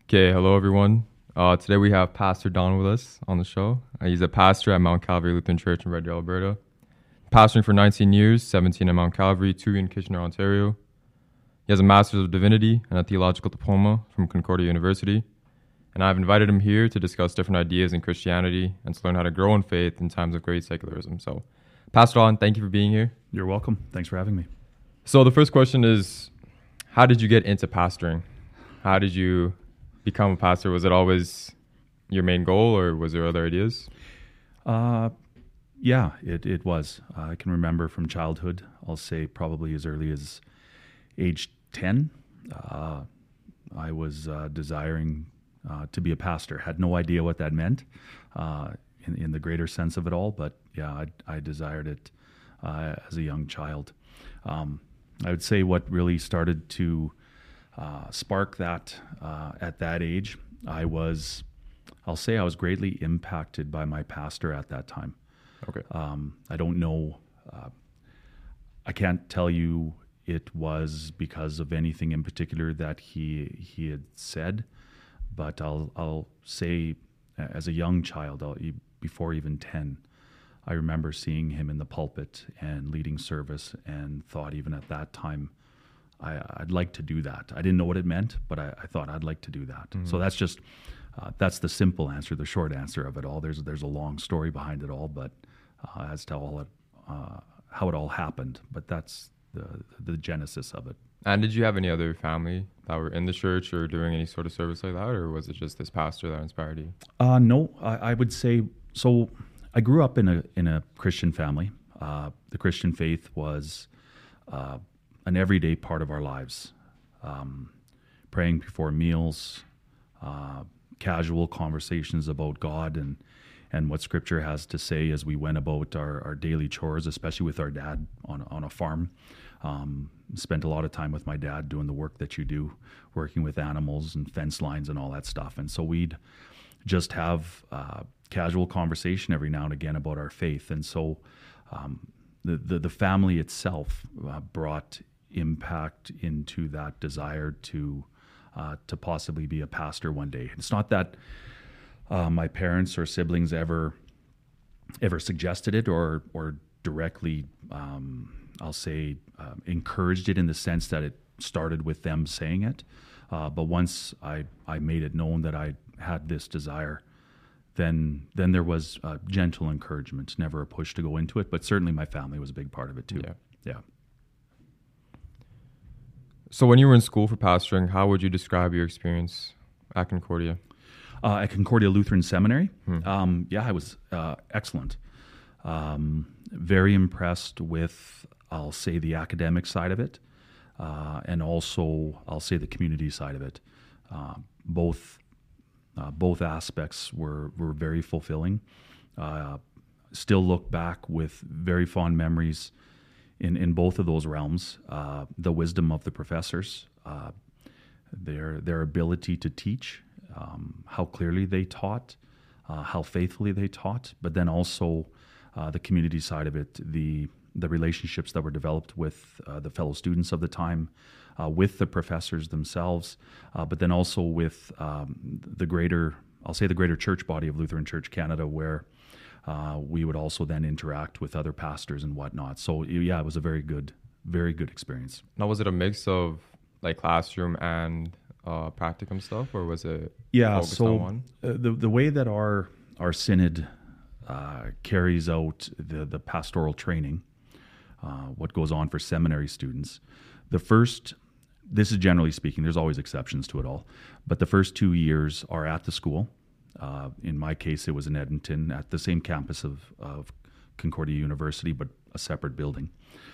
Okay, hello everyone. Today we have Pastor Don with us on the show. He's a pastor at Mount Calvary Lutheran Church in Red Deer, Alberta. Pastoring for 19 years, 17 at Mount Calvary, 2 in Kitchener, Ontario. He has a Master's of Divinity and a theological diploma from Concordia University. And I've invited him here to discuss different ideas in Christianity and to learn how to grow in faith in times of great secularism. So, Pastor Don, thank you for being here. You're welcome. Thanks for having me. So the first question is, how did you get into pastoring? How did you become a pastor? Was it always your main goal, or was there other ideas? Yeah, it was. I can remember from childhood, I'll say probably as early as age 10, I was desiring to be a pastor. Had no idea what that meant in the greater sense of it all, but yeah, I desired it as a young child. I would say what really started to spark that at that age, I'll say I was greatly impacted by my pastor at that time. Okay. I don't know, I can't tell you it was because of anything in particular that he had said, but I'll say as a young child, before even 10, I remember seeing him in the pulpit and leading service and thought even at that time, I'd like to do that. I didn't know what it meant, but I thought I'd like to do that. Mm-hmm. So that's just, that's the simple answer, the short answer of it all. There's a long story behind it all, but as to how it all happened, but that's the genesis of it. And did you have any other family that were in the church or doing any sort of service like that, or was it just this pastor that inspired you? No, I would say, so I grew up in a Christian family. The Christian faith was an everyday part of our lives. Praying before meals, casual conversations about God and what Scripture has to say as we went about our daily chores, especially with our dad on a farm. Spent a lot of time with my dad doing the work that you do, working with animals and fence lines and all that stuff. And so we'd just have casual conversation every now and again about our faith. And so the family itself brought impact into that desire to possibly be a pastor one day. It's not that my parents or siblings ever suggested it or directly, I'll say, encouraged it in the sense that it started with them saying it. But once I made it known that I had this desire, then there was gentle encouragement, never a push to go into it. But certainly my family was a big part of it too. Yeah. So when you were in school for pastoring, how would you describe your experience at Concordia? At Concordia Lutheran Seminary, I was excellent. Very impressed with, I'll say, the academic side of it, and also, I'll say, the community side of it. Both aspects were very fulfilling. Still look back with very fond memories in both of those realms. The wisdom of the professors, their ability to teach, how clearly they taught, how faithfully they taught, but then also the community side of it, the relationships that were developed with the fellow students of the time, with the professors themselves, but then also with the greater church body of Lutheran Church Canada, where we would also then interact with other pastors and whatnot. So yeah, it was a very good experience. Now, was it a mix of like classroom and practicum stuff, or was it focused on one? The way that our synod carries out the pastoral training, what goes on for seminary students, this is generally speaking, there's always exceptions to it all, but the first 2 years are at the school. In my case, it was in Edmonton at the same campus of Concordia University, but a separate building.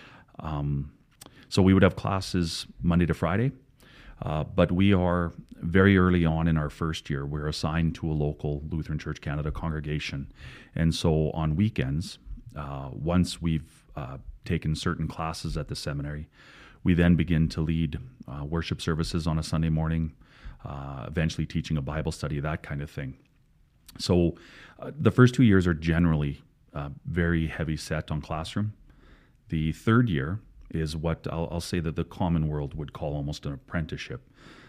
So we would have classes Monday to Friday, but we are very early on in our first year, we're assigned to a local Lutheran Church Canada congregation. And so on weekends, once we've taken certain classes at the seminary, we then begin to lead worship services on a Sunday morning, eventually teaching a Bible study, that kind of thing. So the first 2 years are generally very heavy set on classroom. The third year is what I'll say that the common world would call almost an apprenticeship.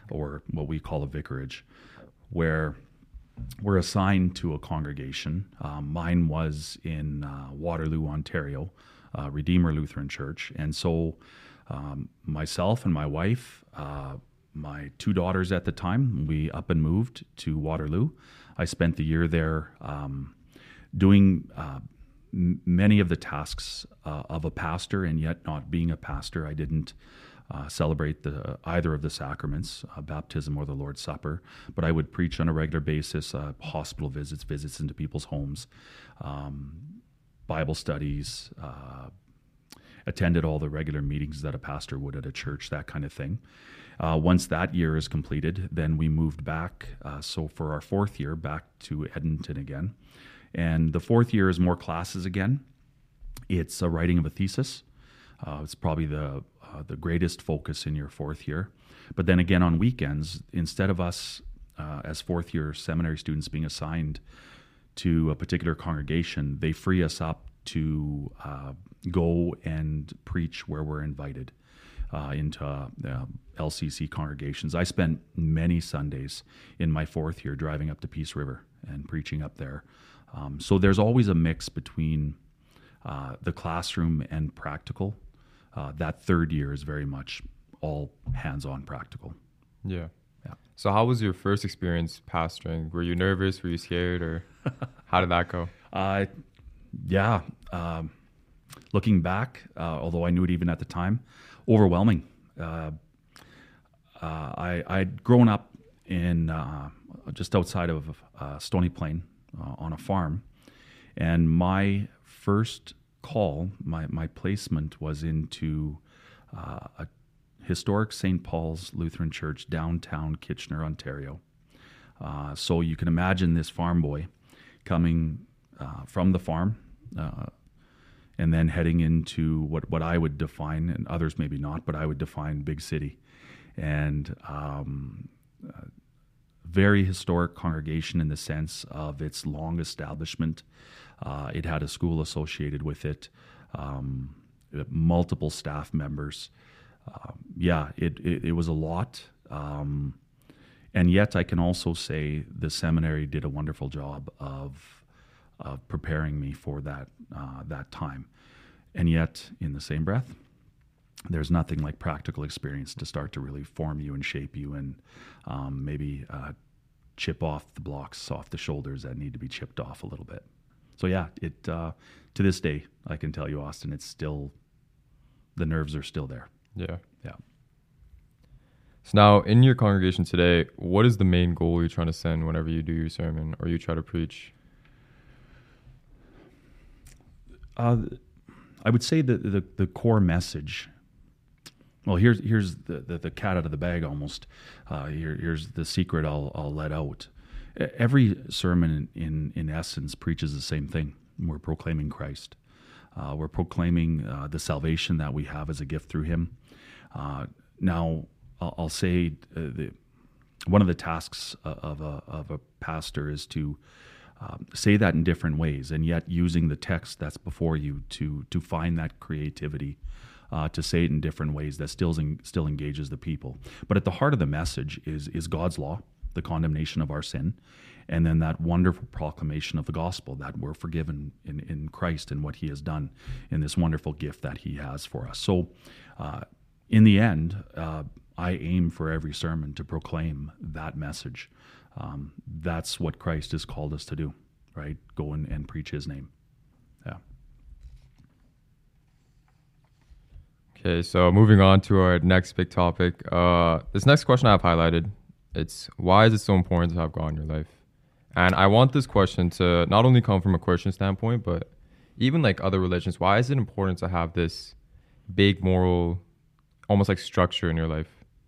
or what we call a vicarage, where we're assigned to a congregation. Mine was in Waterloo, Ontario, Redeemer Lutheran Church. And so myself and my wife, my two daughters at the time, we up and moved to Waterloo. I spent the year there doing many of the tasks of a pastor, and yet not being a pastor. I didn't celebrate either of the sacraments, baptism or the Lord's Supper, but I would preach on a regular basis, hospital visits into people's homes, Bible studies, attended all the regular meetings that a pastor would at a church, that kind of thing. Once that year is completed, then we moved back. So for our fourth year, back to Edmonton again. And the fourth year is more classes again. It's a writing of a thesis. It's probably the greatest focus in your fourth year. But then again, on weekends, instead of us as fourth year seminary students being assigned to a particular congregation, they free us up to go and preach where we're invited into LCC congregations. I spent many Sundays in my fourth year driving up to Peace River and preaching up there. So there's always a mix between the classroom and practical. That third year is very much all hands-on practical. Yeah. So how was your first experience pastoring? Were you nervous? Were you scared? Or how did that go? Looking back, although I knew it even at the time, overwhelming. I'd grown up in just outside of Stony Plain on a farm, and my first call, my placement was into a historic St. Paul's Lutheran Church, downtown Kitchener, Ontario. So you can imagine this farm boy coming from the farm and then heading into what I would define, and others maybe not, but I would define big city. And very historic congregation in the sense of its long establishment. It had a school associated with it, multiple staff members. It was a lot. And yet I can also say the seminary did a wonderful job of preparing me for that time. And yet, in the same breath, there's nothing like practical experience to start to really form you and shape you, and maybe chip off the blocks off the shoulders that need to be chipped off a little bit. So it to this day, I can tell you, Austin, it's still, the nerves are still there. Yeah. Yeah. So now, in your congregation today, what is the main goal you're trying to send whenever you do your sermon or you try to preach? I would say that the core message. Well, here's the cat out of the bag almost. Here's the secret I'll let out. Every sermon in essence preaches the same thing. We're proclaiming Christ. We're proclaiming the salvation that we have as a gift through Him. Now, I'll say one of the tasks of a pastor is to say that in different ways, and yet using the text that's before you to find that creativity, to say it in different ways that still engages the people. But at the heart of the message is God's law, the condemnation of our sin, and then that wonderful proclamation of the gospel that we're forgiven in Christ and what He has done in this wonderful gift that He has for us. So in the end, I aim for every sermon to proclaim that message. That's what Christ has called us to do, right? Go and preach His name. Yeah. Okay, so moving on to our next big topic. This next question I have highlighted, it's why is it so important to have God in your life? And I want this question to not only come from a Christian standpoint, but even like other religions. Why is it important to have this big moral, almost like structure in your life?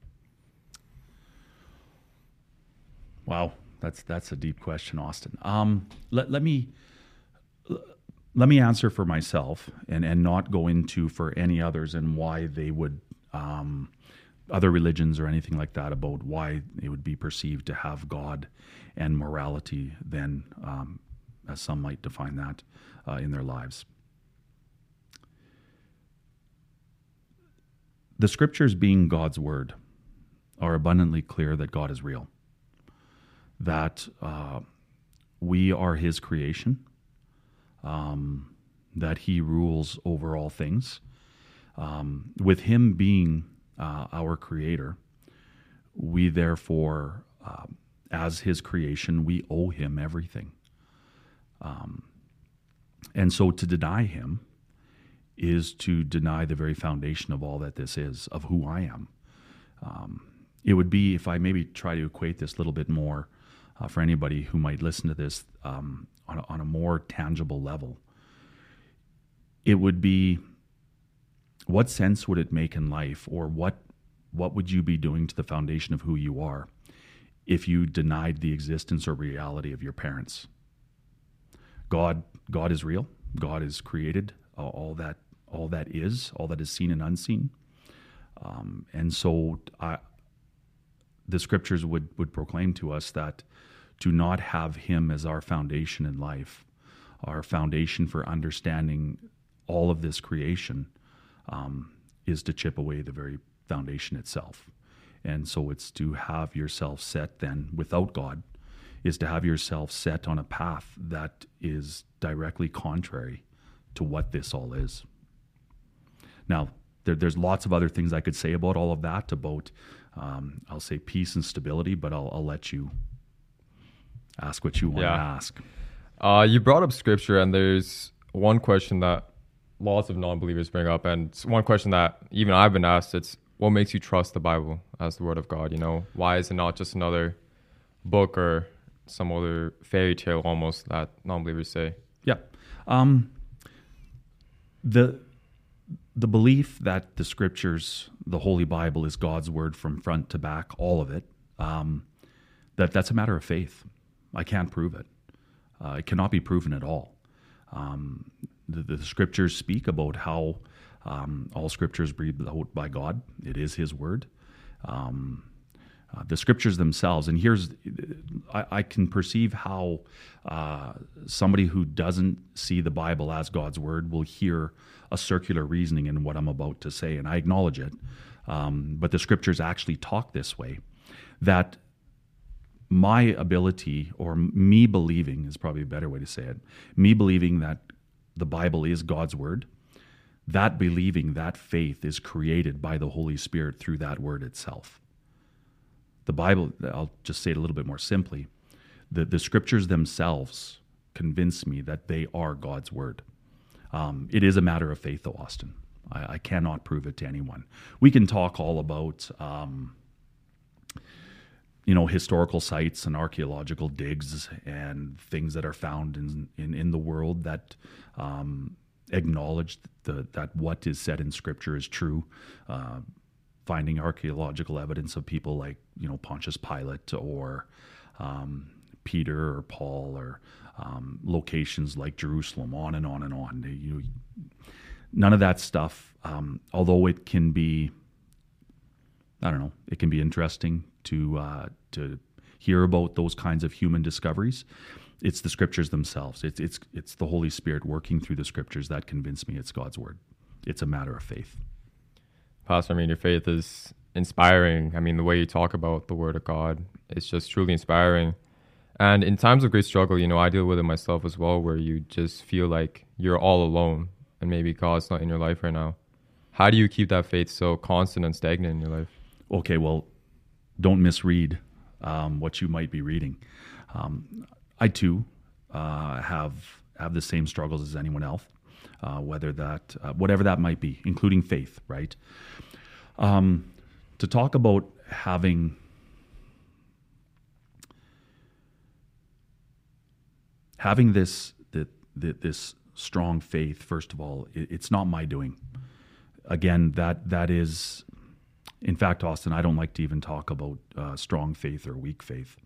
Wow, that's a deep question, Austin. Let me answer for myself and not go into for any others and why they would, other religions or anything like that, about why they would be perceived to have God and morality then, as some might define that, in their lives. The Scriptures being God's Word, are abundantly clear that God is real, that we are his creation, that he rules over all things. With him being our creator, we therefore, as his creation, we owe him everything. And so to deny him is to deny the very foundation of all that this is, of who I am. It would be, if I maybe try to equate this a little bit more for anybody who might listen to this on a more tangible level, it would be, what sense would it make in life, or what would you be doing to the foundation of who you are if you denied the existence or reality of your parents? God is real. God has created all that is seen and unseen. And so the scriptures would proclaim to us that to not have him as our foundation in life, our foundation for understanding all of this creation, is to chip away the very foundation itself. And so it's to have yourself set then without God, is to have yourself set on a path that is directly contrary to what this all is. Now, there's lots of other things I could say about all of that, about, I'll say, peace and stability, but I'll let you ask what you want to ask. You brought up scripture, and there's one question that lots of non-believers bring up, and it's one question that even I've been asked. It's, what makes you trust the Bible as the word of God? You know, why is it not just another book or some other fairy tale almost that non-believers say? Yeah. The belief that the scriptures, the Holy Bible, is God's word from front to back, all of it, that's a matter of faith. I can't prove it. It cannot be proven at all. The scriptures speak about how all scriptures breathed out by God. It is his word. The scriptures themselves, and I can perceive how somebody who doesn't see the Bible as God's word will hear a circular reasoning in what I'm about to say, and I acknowledge it. But the scriptures actually talk this way, that my ability, or me believing is probably a better way to say it, me believing that the Bible is God's word, that believing, that faith is created by the Holy Spirit through that word itself. The Bible, I'll just say it a little bit more simply, the scriptures themselves convince me that they are God's word. It is a matter of faith, though, Austin. I cannot prove it to anyone. We can talk all about historical sites and archaeological digs and things that are found in the world that acknowledge that what is said in Scripture is true. Finding archaeological evidence of people like Pontius Pilate, or Peter or Paul, or locations like Jerusalem, on and on and on. None of that stuff, although it can be, it can be interesting to hear about those kinds of human discoveries. It's the scriptures themselves. It's the Holy Spirit working through the scriptures that convince me it's God's word. It's a matter of faith. Pastor, your faith is inspiring. The way you talk about the word of God, it's just truly inspiring. And in times of great struggle, I deal with it myself as well, where you just feel like you're all alone and maybe God's not in your life right now. How do you keep that faith so constant and stagnant in your life? Okay, well, don't misread what you might be reading. I too have the same struggles as anyone else, whatever that might be, including faith, right? To talk about having this strong faith, first of all, it's not my doing. Again, that is, in fact, Austin, I don't like to even talk about strong faith or weak faith.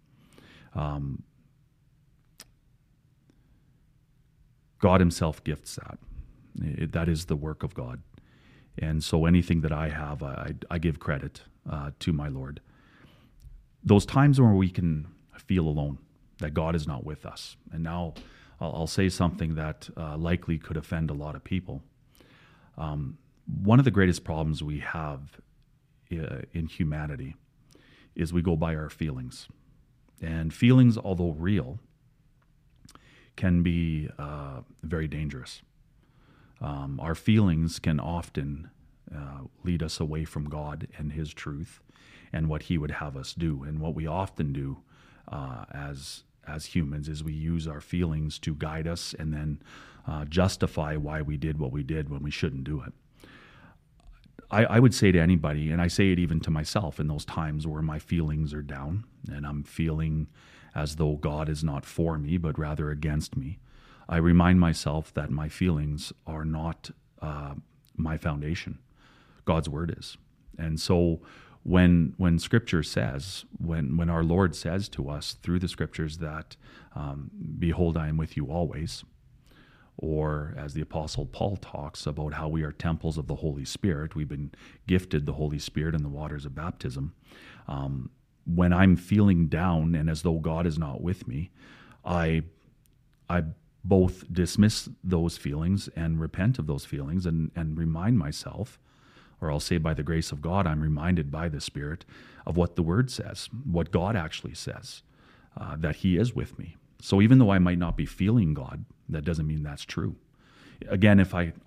God himself gifts that. That is the work of God. And so anything that I have, I give credit to my Lord. Those times where we can feel alone, that God is not with us. And now I'll say something that likely could offend a lot of people. One of the greatest problems we have in humanity is we go by our feelings. And feelings, although real, can be very dangerous. Our feelings can often lead us away from God and His truth and what He would have us do. And what we often do as humans is we use our feelings to guide us and then justify why we did what we did when we shouldn't do it. I would say to anybody, and I say it even to myself in those times where my feelings are down and I'm feeling as though God is not for me, but rather against me, I remind myself that my feelings are not my foundation. God's word is. And so when Scripture says, when our Lord says to us through the Scriptures that, behold, I am with you always, or as the Apostle Paul talks about how we are temples of the Holy Spirit, we've been gifted the Holy Spirit in the waters of baptism. When I'm feeling down and as though God is not with me, I both dismiss those feelings and repent of those feelings and remind myself, or I'll say by the grace of God, I'm reminded by the Spirit of what the Word says, what God actually says, that He is with me. So even though I might not be feeling God, that doesn't mean that's true. Again, if I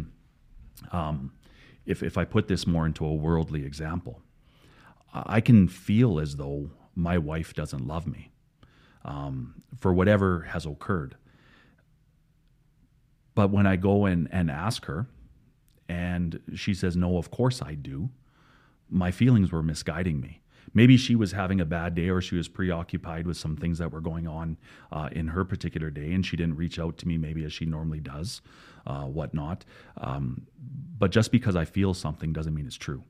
put this more into a worldly example, I can feel as though my wife doesn't love me for whatever has occurred. But when I go and ask her, and she says, no, of course I do, my feelings were misguiding me. Maybe she was having a bad day or she was preoccupied with some things that were going on in her particular day, and she didn't reach out to me maybe as she normally does, whatnot. But just because I feel something doesn't mean it's true.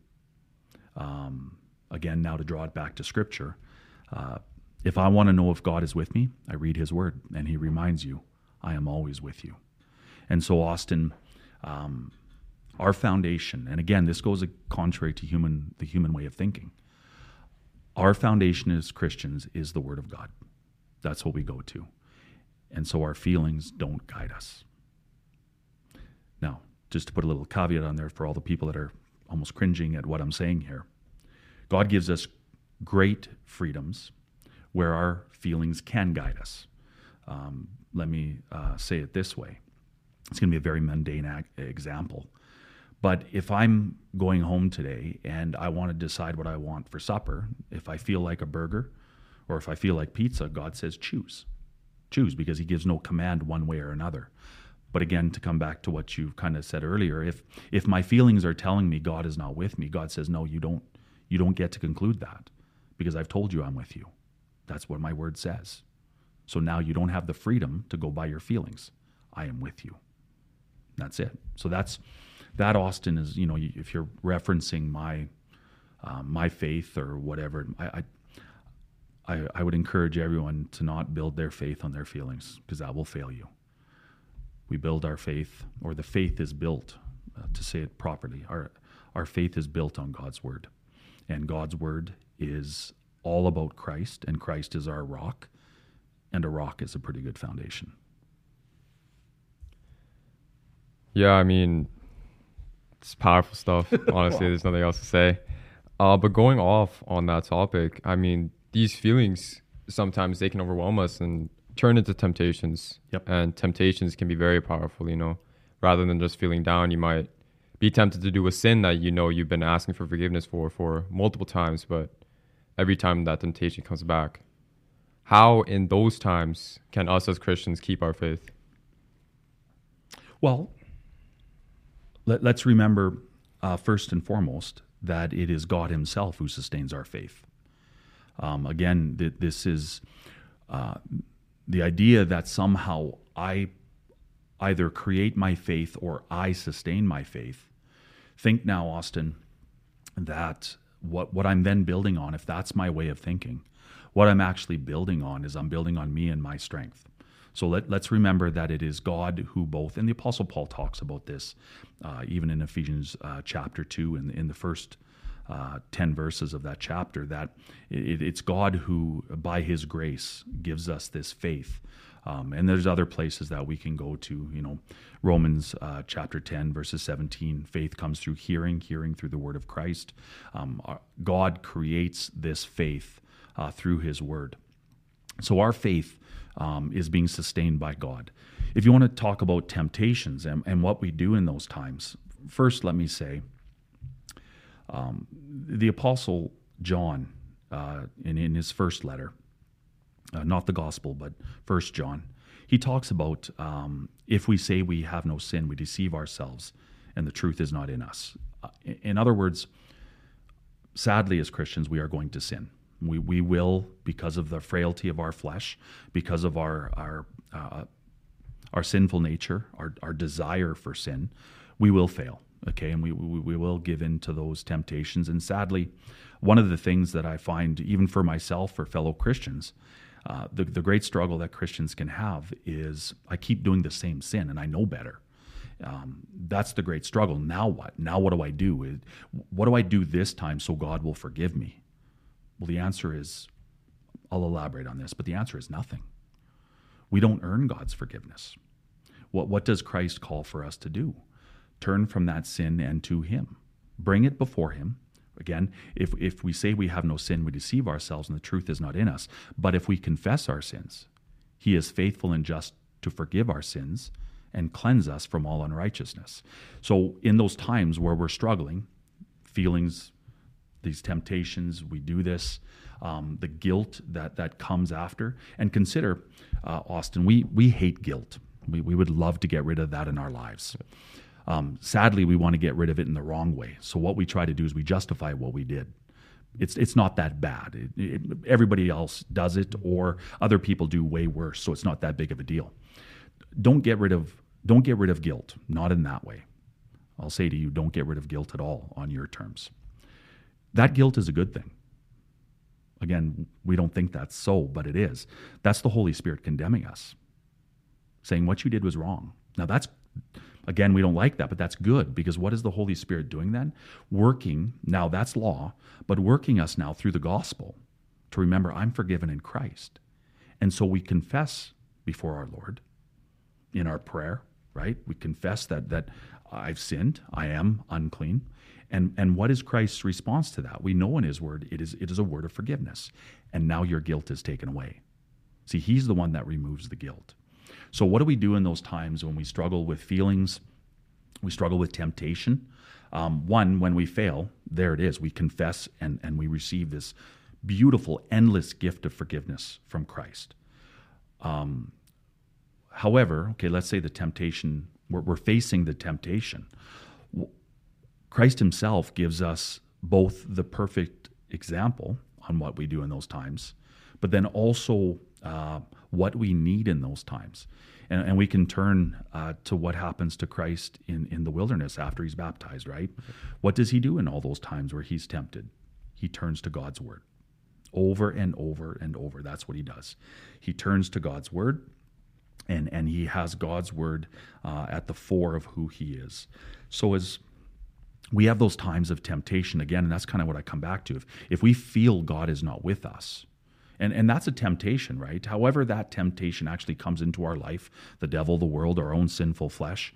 Again, now to draw it back to Scripture, if I want to know if God is with me, I read His Word, and He reminds you, I am always with you. And so, Austin, our foundation, and again, this goes contrary to the human way of thinking. Our foundation as Christians is the Word of God. That's what we go to. And so our feelings don't guide us. Now, just to put a little caveat on there for all the people that are almost cringing at what I'm saying here, God gives us great freedoms where our feelings can guide us. Let me say it this way. It's going to be a very mundane example. But if I'm going home today and I want to decide what I want for supper, if I feel like a burger or if I feel like pizza, God says choose. Choose, because He gives no command one way or another. But again, to come back to what you kind of said earlier, if my feelings are telling me God is not with me, God says, no, you don't get to conclude that, because I've told you I'm with you. That's what my word says. So now you don't have the freedom to go by your feelings. I am with you. That's it. So that, Austin, is, if you're referencing my faith or whatever, I would encourage everyone to not build their faith on their feelings, because that will fail you. We build our faith, or the faith is built, to say it properly, our faith is built on God's Word. And God's Word is all about Christ, and Christ is our rock, and a rock is a pretty good foundation. Yeah, I mean, it's powerful stuff. Honestly, there's nothing else to say. But going off on that topic, I mean, these feelings, sometimes they can overwhelm us and turn into temptations. Yep. And temptations can be very powerful, Rather than just feeling down, you might be tempted to do a sin that you've been asking for forgiveness for multiple times, but every time that temptation comes back. How, in those times, can us as Christians keep our faith? Well, let's remember, first and foremost, that it is God Himself who sustains our faith. Again, this is the idea that somehow I either create my faith or I sustain my faith. Think now, Austin, that what I'm then building on, if that's my way of thinking, what I'm actually building on is I'm building on me and my strength. So let's remember that it is God who both, and the Apostle Paul talks about this, even in Ephesians chapter 2, in the first 10 verses of that chapter, that it's God who, by His grace, gives us this faith And there's other places that we can go to, Romans chapter 10, verses 17, faith comes through hearing through the word of Christ. God creates this faith through his word. So our faith is being sustained by God. If you want to talk about temptations and what we do in those times, first let me say, the Apostle John, in his first letter, not the gospel, but 1 John, he talks about if we say we have no sin, we deceive ourselves, and the truth is not in us. In other words, sadly, as Christians, we are going to sin. We will, because of the frailty of our flesh, because of our sinful nature, our desire for sin, we will fail. Okay, and we will give in to those temptations. And sadly, one of the things that I find, even for myself, for fellow Christians, the great struggle that Christians can have is I keep doing the same sin and I know better. That's the great struggle. Now what? Now what do I do? What do I do this time so God will forgive me? Well, the answer is, I'll elaborate on this, but the answer is nothing. We don't earn God's forgiveness. What does Christ call for us to do? Turn from that sin and to him. Bring it before him. Again, if we say we have no sin, we deceive ourselves and the truth is not in us. But if we confess our sins, he is faithful and just to forgive our sins and cleanse us from all unrighteousness. So in those times where we're struggling, feelings, these temptations, we do this, the guilt that comes after. And consider, Austin, we hate guilt. We would love to get rid of that in our lives. Sadly, we want to get rid of it in the wrong way. So what we try to do is we justify what we did. It's not that bad. Everybody else does it, or other people do way worse, so it's not that big of a deal. Don't get rid of guilt, not in that way. I'll say to you, don't get rid of guilt at all on your terms. That guilt is a good thing. Again, we don't think that's so, but it is. That's the Holy Spirit condemning us, saying what you did was wrong. Now again, we don't like that, but that's good, because what is the Holy Spirit doing then? Working, now that's law, but working us now through the gospel to remember I'm forgiven in Christ. And so we confess before our Lord in our prayer, right? We confess that I've sinned, I am unclean. And what is Christ's response to that? We know in his word it is a word of forgiveness. And now your guilt is taken away. See, he's the one that removes the guilt. So what do we do in those times when we struggle with feelings, we struggle with temptation? One, when we fail, there it is. We confess and we receive this beautiful, endless gift of forgiveness from Christ. However, okay, let's say the temptation, we're facing the temptation. Christ himself gives us both the perfect example on what we do in those times, but then also what we need in those times. And we can turn to what happens to Christ in the wilderness after he's baptized, right? Okay. What does he do in all those times where he's tempted? He turns to God's word over and over and over. That's what he does. He turns to God's word, and he has God's word at the fore of who he is. So as we have those times of temptation again, and that's kind of what I come back to. If we feel God is not with us, and that's a temptation, right? However that temptation actually comes into our life, the devil, the world, our own sinful flesh,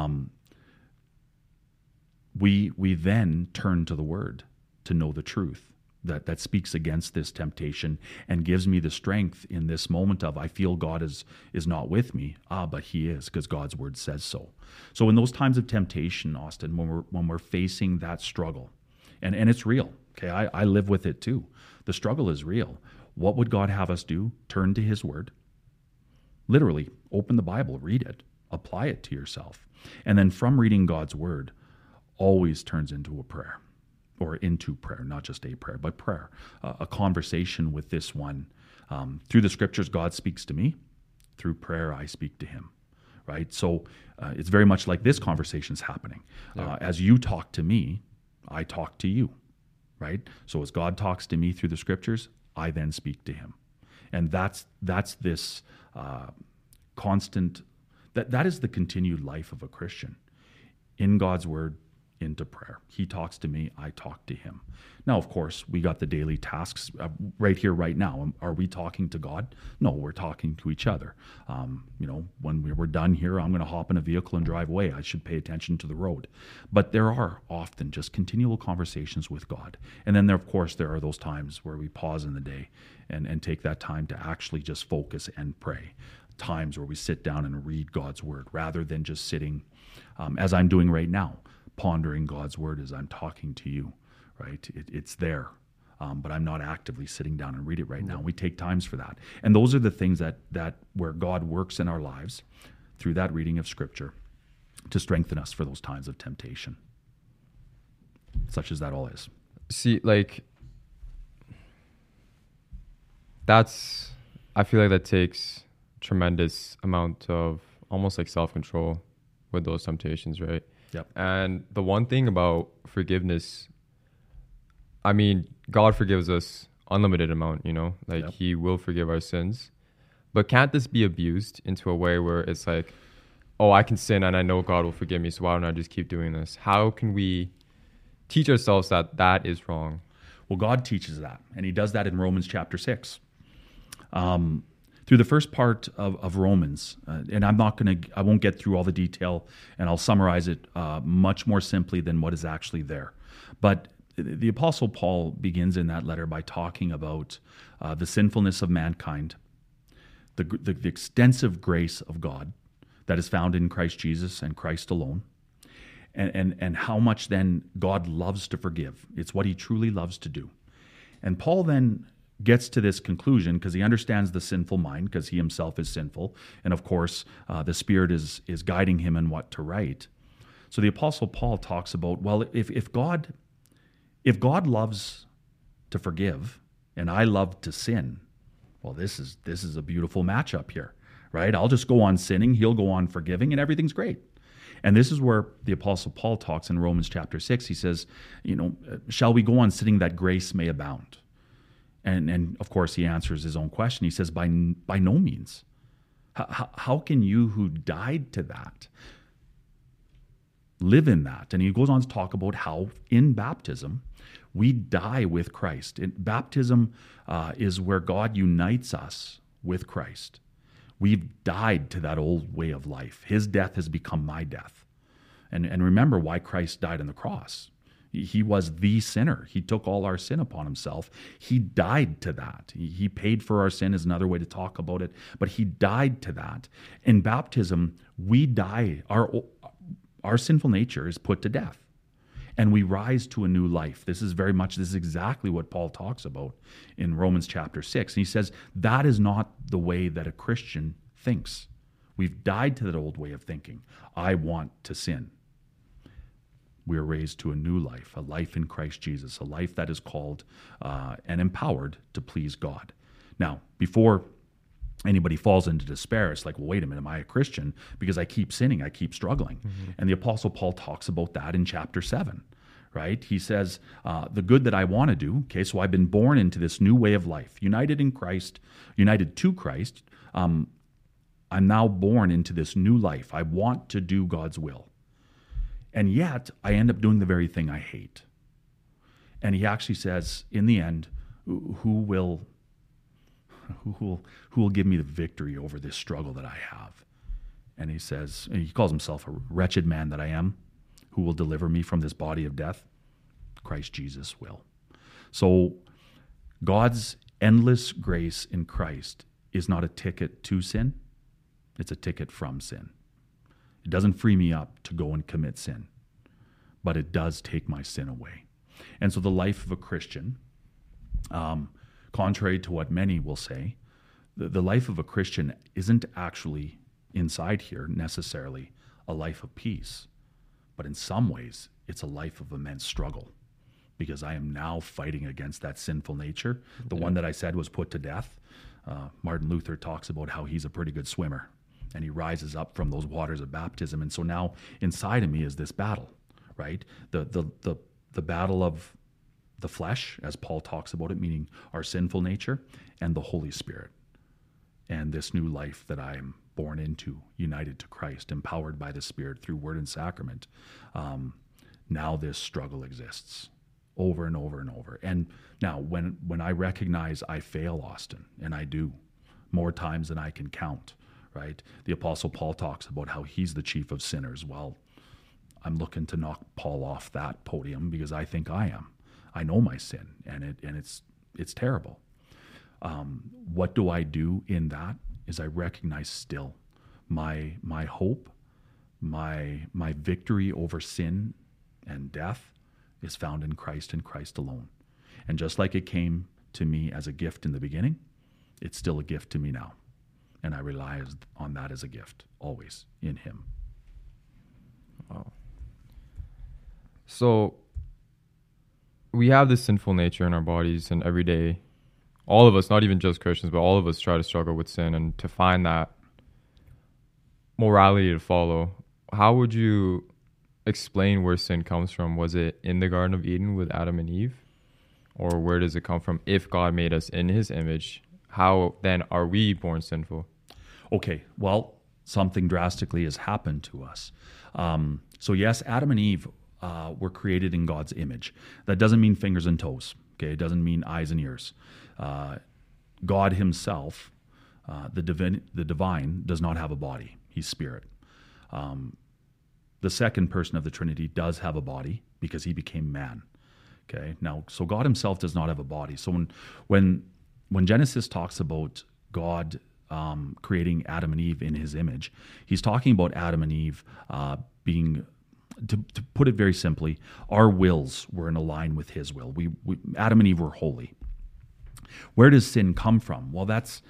we then turn to the word to know the truth that speaks against this temptation and gives me the strength in this moment of I feel God is not with me, but he is, because God's word says so. So in those times of temptation, Austin, when we're facing that struggle, and it's real, okay, I live with it too. The struggle is real. What would God have us do? Turn to his word. Literally, open the Bible, read it, apply it to yourself. And then from reading God's word, always turns into a prayer. Or into prayer, not just a prayer, but prayer, a conversation with this one. Through the scriptures, God speaks to me. Through prayer, I speak to him, right? So it's very much like this conversation is happening. Yeah. As you talk to me, I talk to you, right? So as God talks to me through the scriptures, I then speak to him. And that's this constant, that is the continued life of a Christian. In God's word, into prayer. He talks to me, I talk to him. Now, of course, we got the daily tasks right here, right now. Are we talking to God? No, we're talking to each other. When we're done here, I'm going to hop in a vehicle and drive away. I should pay attention to the road. But there are often just continual conversations with God. And then, of course, there are those times where we pause in the day and take that time to actually just focus and pray. Times where we sit down and read God's word rather than just sitting, as I'm doing right now, pondering God's word as I'm talking to you, right? It's there, but I'm not actively sitting down and read it right now. We take times for that. And those are the things that where God works in our lives through that reading of Scripture to strengthen us for those times of temptation, such as that all is. See, I feel like that takes tremendous amount of almost like self-control with those temptations, right? Yep. And the one thing about forgiveness, I mean, God forgives us unlimited amount, Yep. He will forgive our sins. But can't this be abused into a way where it's like, oh, I can sin and I know God will forgive me, so why don't I just keep doing this? How can we teach ourselves that that is wrong? Well, God teaches that, and he does that in Romans chapter 6. Through the first part of Romans, and I won't get through all the detail, and I'll summarize it much more simply than what is actually there. But the Apostle Paul begins in that letter by talking about the sinfulness of mankind, the extensive grace of God that is found in Christ Jesus and Christ alone, and how much then God loves to forgive. It's what he truly loves to do. And Paul then gets to this conclusion because he understands the sinful mind, because he himself is sinful. And of course, the Spirit is guiding him in what to write. So the Apostle Paul talks about, well, if God loves to forgive and I love to sin, well, this is a beautiful matchup here, right? I'll just go on sinning, he'll go on forgiving, and everything's great. And this is where the Apostle Paul talks in Romans chapter 6. He says, shall we go on sinning that grace may abound? And of course, he answers his own question. He says, by no means. How can you who died to that live in that? And he goes on to talk about how in baptism, we die with Christ. Baptism is where God unites us with Christ. We've died to that old way of life. His death has become my death. And remember why Christ died on the cross. He was the sinner. He took all our sin upon himself. He died to that. He paid for our sin is another way to talk about it, but he died to that. In baptism, we die. Our sinful nature is put to death, and we rise to a new life. This is exactly what Paul talks about in Romans chapter 6. And he says that is not the way that a Christian thinks. We've died to that old way of thinking. I want to sin. We are raised to a new life, a life in Christ Jesus, a life that is called and empowered to please God. Now, before anybody falls into despair, it's like, well, wait a minute, am I a Christian? Because I keep sinning, I keep struggling. Mm-hmm. And the Apostle Paul talks about that in chapter 7, right? He says, the good that I want to do, okay, so I've been born into this new way of life, united to Christ. I'm now born into this new life. I want to do God's will. And yet, I end up doing the very thing I hate. And he actually says, in the end, who will give me the victory over this struggle that I have? And he says, and he calls himself a wretched man that I am, who will deliver me from this body of death? Christ Jesus will. So God's endless grace in Christ is not a ticket to sin. It's a ticket from sin. It doesn't free me up to go and commit sin, but it does take my sin away. And so the life of a Christian, contrary to what many will say, the life of a Christian isn't actually inside here necessarily a life of peace, but in some ways it's a life of immense struggle, because I am now fighting against that sinful nature, the one that I said was put to death. Martin Luther talks about how he's a pretty good swimmer, and he rises up from those waters of baptism. And so now inside of me is this battle, right? The battle of the flesh, as Paul talks about it, meaning our sinful nature, and the Holy Spirit, and this new life that I am born into, united to Christ, empowered by the Spirit through word and sacrament. now this struggle exists over and over and over. And now when I recognize I fail, Austin, and I do more times than I can count, right? The Apostle Paul talks about how he's the chief of sinners. Well, I'm looking to knock Paul off that podium because I think I am. I know my sin, and it's terrible. What do I do in that? Is I recognize still my hope, my victory over sin and death is found in Christ and Christ alone. And just like it came to me as a gift in the beginning, it's still a gift to me now. And I rely on that as a gift, always, in Him. Wow. So, we have this sinful nature in our bodies, and every day, all of us, not even just Christians, but all of us try to struggle with sin and to find that morality to follow. How would you explain where sin comes from? Was it in the Garden of Eden with Adam and Eve? Or where does it come from? If God made us in His image, how then are we born sinful? Okay, well, something drastically has happened to us. So yes, Adam and Eve were created in God's image. That doesn't mean fingers and toes. Okay, it doesn't mean eyes and ears. God Himself, the divine, does not have a body. He's spirit. The second person of the Trinity does have a body because He became man. Okay, now, so God Himself does not have a body. So when Genesis talks about God creating Adam and Eve in His image, He's talking about Adam and Eve being, to put it very simply, our wills were in a line with His will. We Adam and Eve were holy. Where does sin come from? Well, that's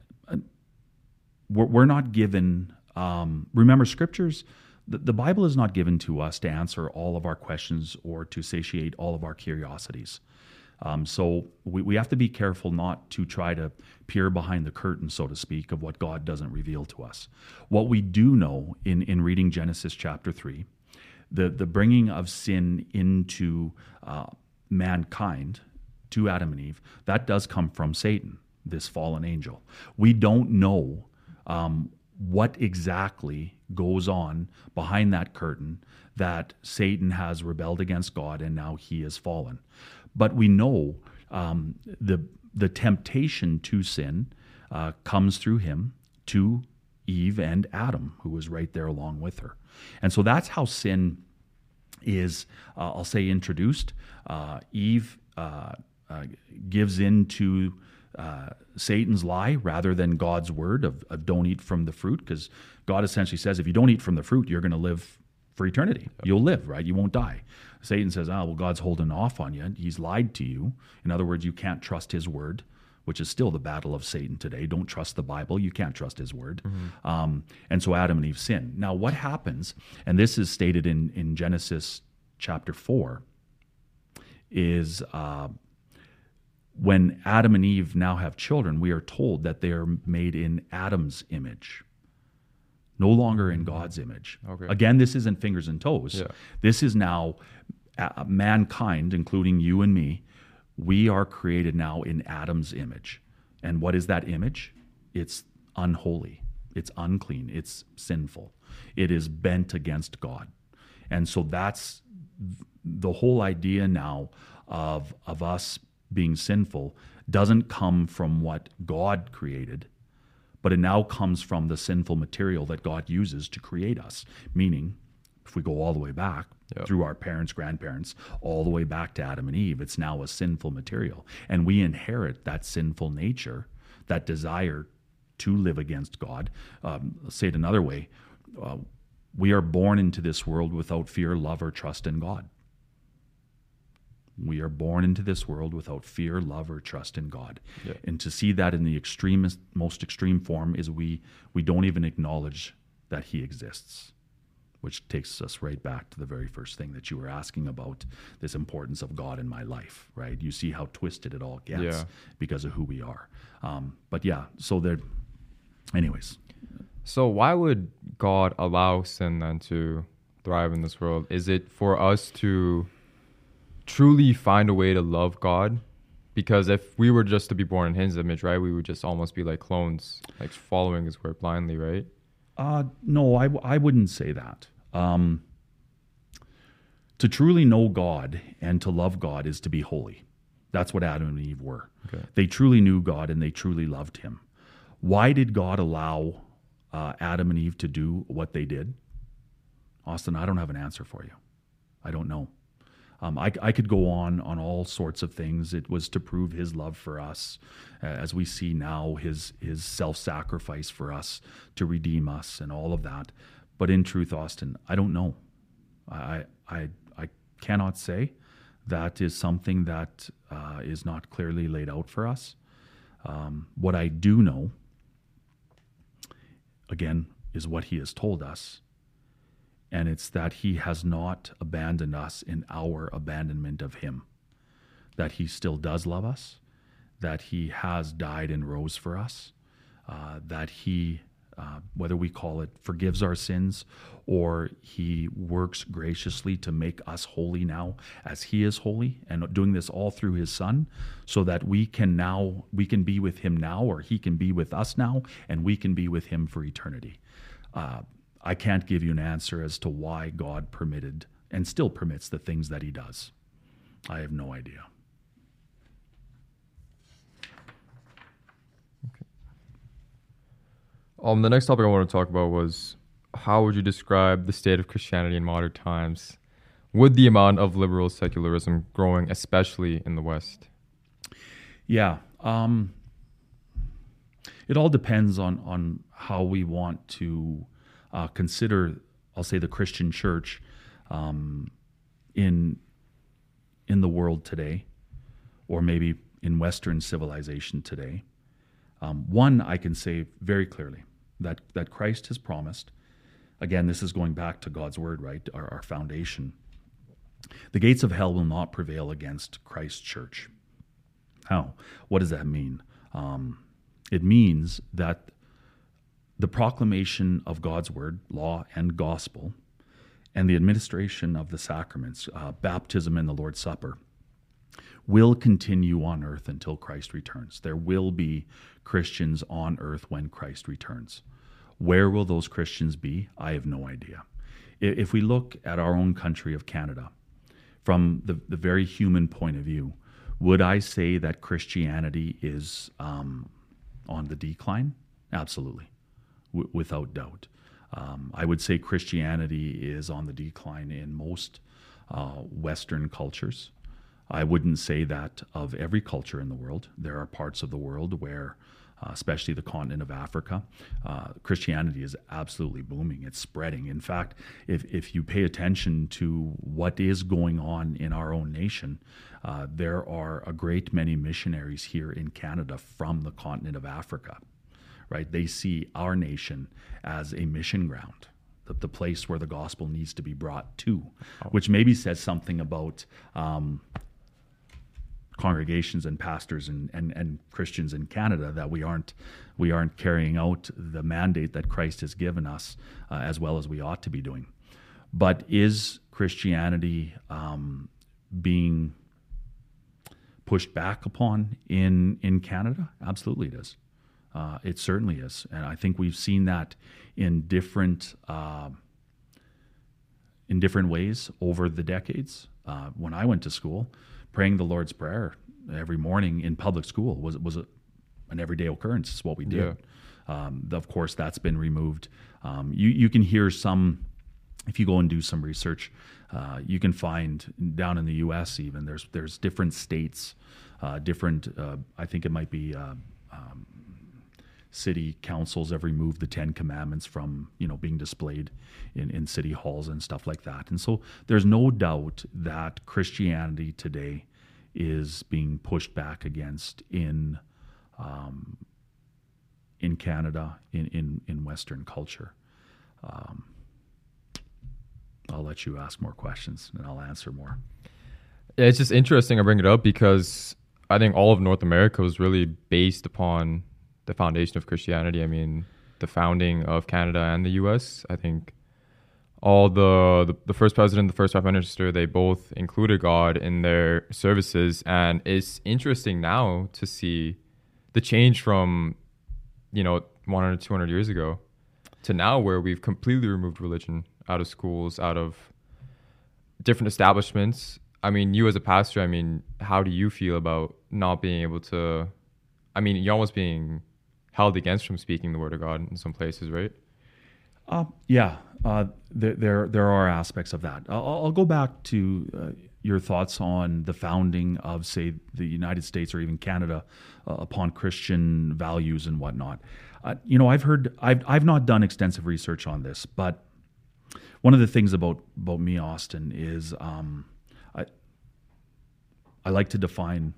we're not given. Remember, Scriptures. The Bible is not given to us to answer all of our questions or to satiate all of our curiosities. So we have to be careful not to try to peer behind the curtain, so to speak, of what God doesn't reveal to us. What we do know in reading Genesis chapter 3, the bringing of sin into mankind, to Adam and Eve, that does come from Satan, this fallen angel. We don't know what exactly goes on behind that curtain, that Satan has rebelled against God and now he is fallen. But we know the temptation to sin comes through him to Eve and Adam, who was right there along with her. And so that's how sin is, I'll say, introduced. Eve gives in to Satan's lie rather than God's word of don't eat from the fruit, because God essentially says, if you don't eat from the fruit, you're going to live for eternity. Yep. You'll live, right? You won't die. Satan says, well, God's holding off on you. He's lied to you. In other words, you can't trust His word, which is still the battle of Satan today. Don't trust the Bible. You can't trust His word. Mm-hmm. And so Adam and Eve sin. Now, what happens, and this is stated in Genesis chapter 4, is when Adam and Eve now have children, we are told that they are made in Adam's image, no longer in God's image. Okay. Again, this isn't fingers and toes. Yeah. This is now mankind, including you and me. We are created now in Adam's image. And what is that image? It's unholy. It's unclean. It's sinful. It is bent against God. And so that's the whole idea now of us being sinful doesn't come from what God created, but it now comes from the sinful material that God uses to create us. Meaning, if we go all the way back through our parents, grandparents, all the way back to Adam and Eve, it's now a sinful material. And we inherit that sinful nature, that desire to live against God. Let's say it another way. We are born into this world without fear, love, or trust in God. We are born into this world without fear, love, or trust in God. Yeah. And to see that in the most extreme form is we don't even acknowledge that He exists, which takes us right back to the very first thing that you were asking about, this importance of God in my life, right? You see how twisted it all gets because of who we are. But yeah, so there, anyways. So why would God allow sin then to thrive in this world? Is it for us to truly find a way to love God? Because if we were just to be born in His image, right, we would just almost be like clones, like following His word blindly, right? No, I wouldn't say that. To truly know God and to love God is to be holy. That's what Adam and Eve were. Okay. They truly knew God and they truly loved him. Why did God allow Adam and Eve to do what they did? Austin, I don't have an answer for you. I don't know. I could go on all sorts of things. It was to prove his love for us, as we see now, his self-sacrifice for us to redeem us and all of that. But in truth, Austin, I don't know. I cannot say. That is something that is not clearly laid out for us. What I do know, again, is what he has told us. And it's that he has not abandoned us in our abandonment of him. That he still does love us. That he has died and rose for us. That he, whether we call it forgives our sins or he works graciously to make us holy now as he is holy, and doing this all through his son, so that we can be with him now, or he can be with us now, and we can be with him for eternity. I can't give you an answer as to why God permitted and still permits the things that he does. I have no idea. Okay. The next topic I want to talk about was, how would you describe the state of Christianity in modern times with the amount of liberal secularism growing, especially in the West? Yeah. It all depends on how we want to consider, I'll say, the Christian church in the world today, or maybe in Western civilization today. One, I can say very clearly that Christ has promised, again, this is going back to God's word, right, our foundation. The gates of hell will not prevail against Christ's church. How? What does that mean? It means that the proclamation of God's word, law, and gospel, and the administration of the sacraments, baptism and the Lord's Supper, will continue on earth until Christ returns. There will be Christians on earth when Christ returns. Where will those Christians be? I have no idea. If we look at our own country of Canada, from the very human point of view, would I say that Christianity is on the decline? Absolutely. Without doubt. I would say Christianity is on the decline in most Western cultures. I wouldn't say that of every culture in the world. There are parts of the world where, especially the continent of Africa, Christianity is absolutely booming. It's spreading. In fact, if you pay attention to what is going on in our own nation, there are a great many missionaries here in Canada from the continent of Africa. Right? They see our nation as a mission ground, the place where the gospel needs to be brought to, which maybe says something about congregations and pastors and Christians in Canada, that we aren't carrying out the mandate that Christ has given us as well as we ought to be doing. But is Christianity being pushed back upon in Canada? Absolutely it is. It certainly is, and I think we've seen that in different ways over the decades. When I went to school, praying the Lord's Prayer every morning in public school was an everyday occurrence. It's what we did. Yeah. Of course, that's been removed. You can hear some, if you go and do some research, you can find down in the U.S. even there's different states, different. I think it might be. City councils have removed the 10 Commandments from being displayed in city halls and stuff like that. And so there's no doubt that Christianity today is being pushed back against in Canada, in Western culture. I'll let you ask more questions and I'll answer more. Yeah, it's just interesting I bring it up because I think all of North America was really based upon the foundation of Christianity. I mean, the founding of Canada and the U.S., I think all the first president, the first prime minister, they both included God in their services. And it's interesting now to see the change from, 100, 200 years ago to now, where we've completely removed religion out of schools, out of different establishments. I mean, you as a pastor, I mean, how do you feel about not being able to? I mean, you're almost being held against from speaking the word of God in some places, right? Yeah, there are aspects of that. I'll go back to your thoughts on the founding of, say, the United States or even Canada upon Christian values and whatnot. I've not done extensive research on this, but one of the things about me, Austin, is I like to define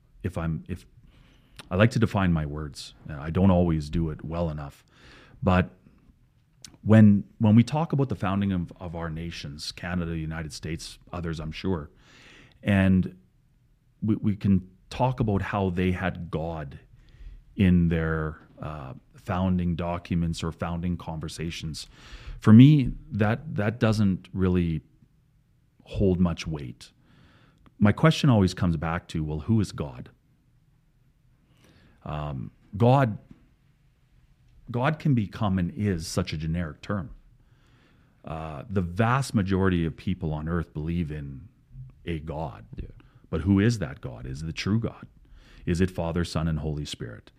I like to define my words. I don't always do it well enough, but when we talk about the founding of our nations, Canada, United States, others, I'm sure, and we can talk about how they had God in their founding documents or founding conversations. For me, that doesn't really hold much weight. My question always comes back to, well, who is God? God can become and is such a generic term. The vast majority of people on earth believe in a God. Yeah. But who is that God? Is it the true God? Is it Father, Son, and Holy Spirit?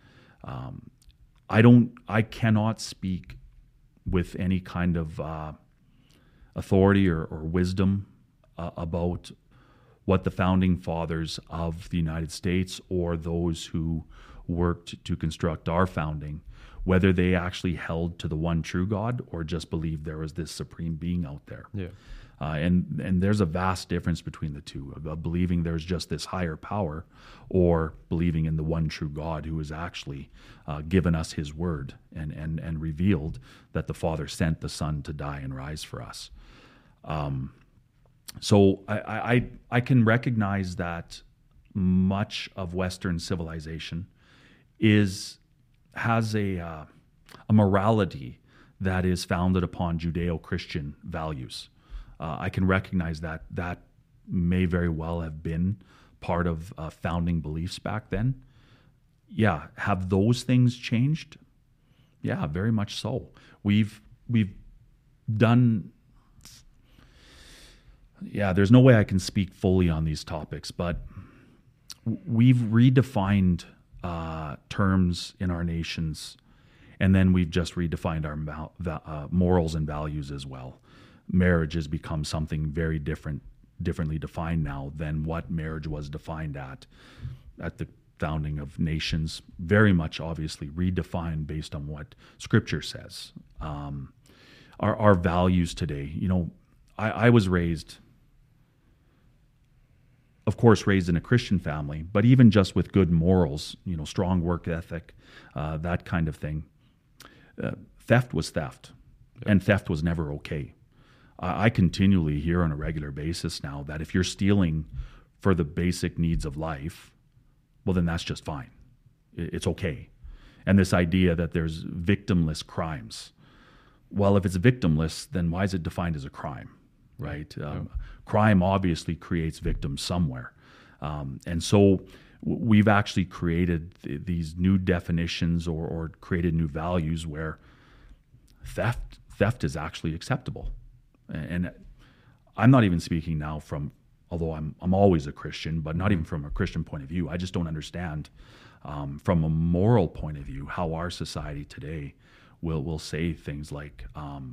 I cannot speak with any kind of authority or wisdom about what the founding fathers of the United States or those who worked to construct our founding, whether they actually held to the one true God or just believed there was this supreme being out there. Yeah. And there's a vast difference between the two, of believing there's just this higher power or believing in the one true God who has actually given us his word and revealed that the Father sent the Son to die and rise for us. So I can recognize that much of Western civilization has a morality that is founded upon Judeo-Christian values. I can recognize that may very well have been part of founding beliefs back then. Yeah, have those things changed? Yeah, very much so. We've done. Yeah, there's no way I can speak fully on these topics, but we've redefined terms in our nations, and then we've just redefined our morals and values as well. Marriage has become something very differently defined now than what marriage was defined at the founding of nations. Very much, obviously, redefined based on what Scripture says. Our values today. I was raised, of course, raised in a Christian family, but even just with good morals, strong work ethic, that kind of thing. Theft was theft, and theft was never okay. I continually hear on a regular basis now that if you're stealing for the basic needs of life, well, then that's just fine. It's okay. And this idea that there's victimless crimes. Well, if it's victimless, then why is it defined as a crime, right? Crime obviously creates victims somewhere. And so we've actually created these new definitions or created new values where theft is actually acceptable. And I'm not even speaking now from, although I'm always a Christian, but not even from a Christian point of view. I just don't understand from a moral point of view how our society today will say things like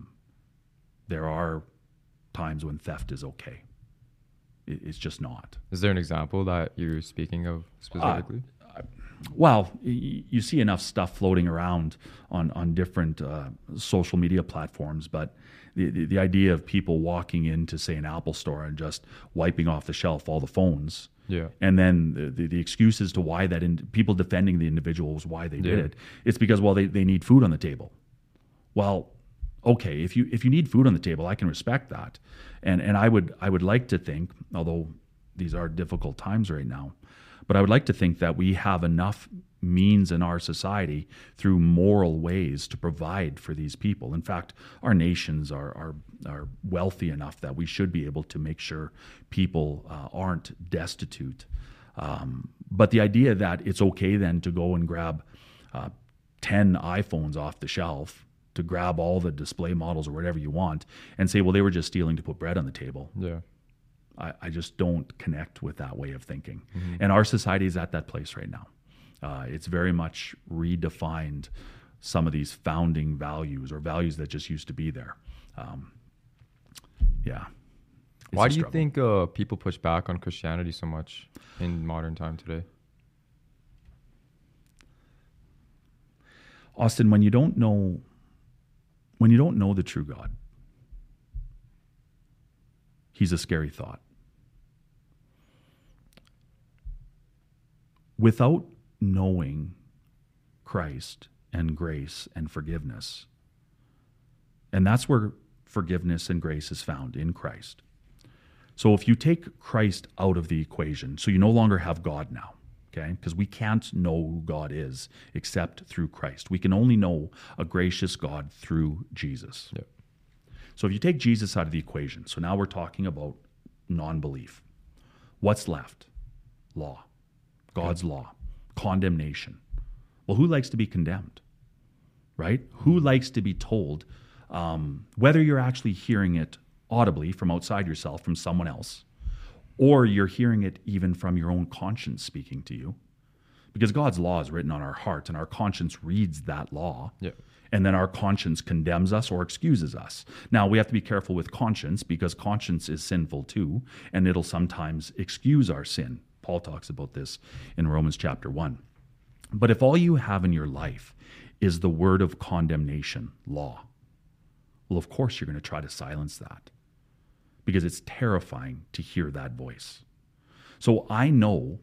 there are times when theft is okay. It's just not. Is there an example that you're speaking of specifically? Well, you see enough stuff floating around on different social media platforms, but the idea of people walking into, say, an Apple store and just wiping off the shelf all the phones, and then the excuses to why people defending the individuals why they did it, it's because, well, they need food on the table. Well, okay, if you need food on the table, I can respect that, and I would like to think, although these are difficult times right now, but I would like to think that we have enough means in our society through moral ways to provide for these people. In fact, our nations are wealthy enough that we should be able to make sure people aren't destitute. But the idea that it's okay then to go and grab 10 iPhones off the shelf, to grab all the display models or whatever you want, and say, well, they were just stealing to put bread on the table. Yeah. I just don't connect with that way of thinking. And our society is at that place right now. It's very much redefined some of these founding values or values that just used to be there. Yeah. Why do you think people push back on Christianity so much in modern time today? Austin, when you don't know the true God, he's a scary thought. Without knowing Christ and grace and forgiveness, and that's where forgiveness and grace is found, in Christ. So if you take Christ out of the equation, so you no longer have God now, okay? Because we can't know who God is except through Christ. We can only know a gracious God through Jesus. Yep. So if you take Jesus out of the equation, so now we're talking about non-belief. What's left? Law. God's law. Condemnation. Well, who likes to be condemned? Right? Who likes to be told, whether you're actually hearing it audibly from outside yourself, from someone else, or you're hearing it even from your own conscience speaking to you? Because God's law is written on our heart, and our conscience reads that law. Yeah. And then our conscience condemns us or excuses us. Now, we have to be careful with conscience, because conscience is sinful too, and it'll sometimes excuse our sin. Paul talks about this in Romans chapter 1. But if all you have in your life is the word of condemnation, law, well, of course you're going to try to silence that, because it's terrifying to hear that voice. So I know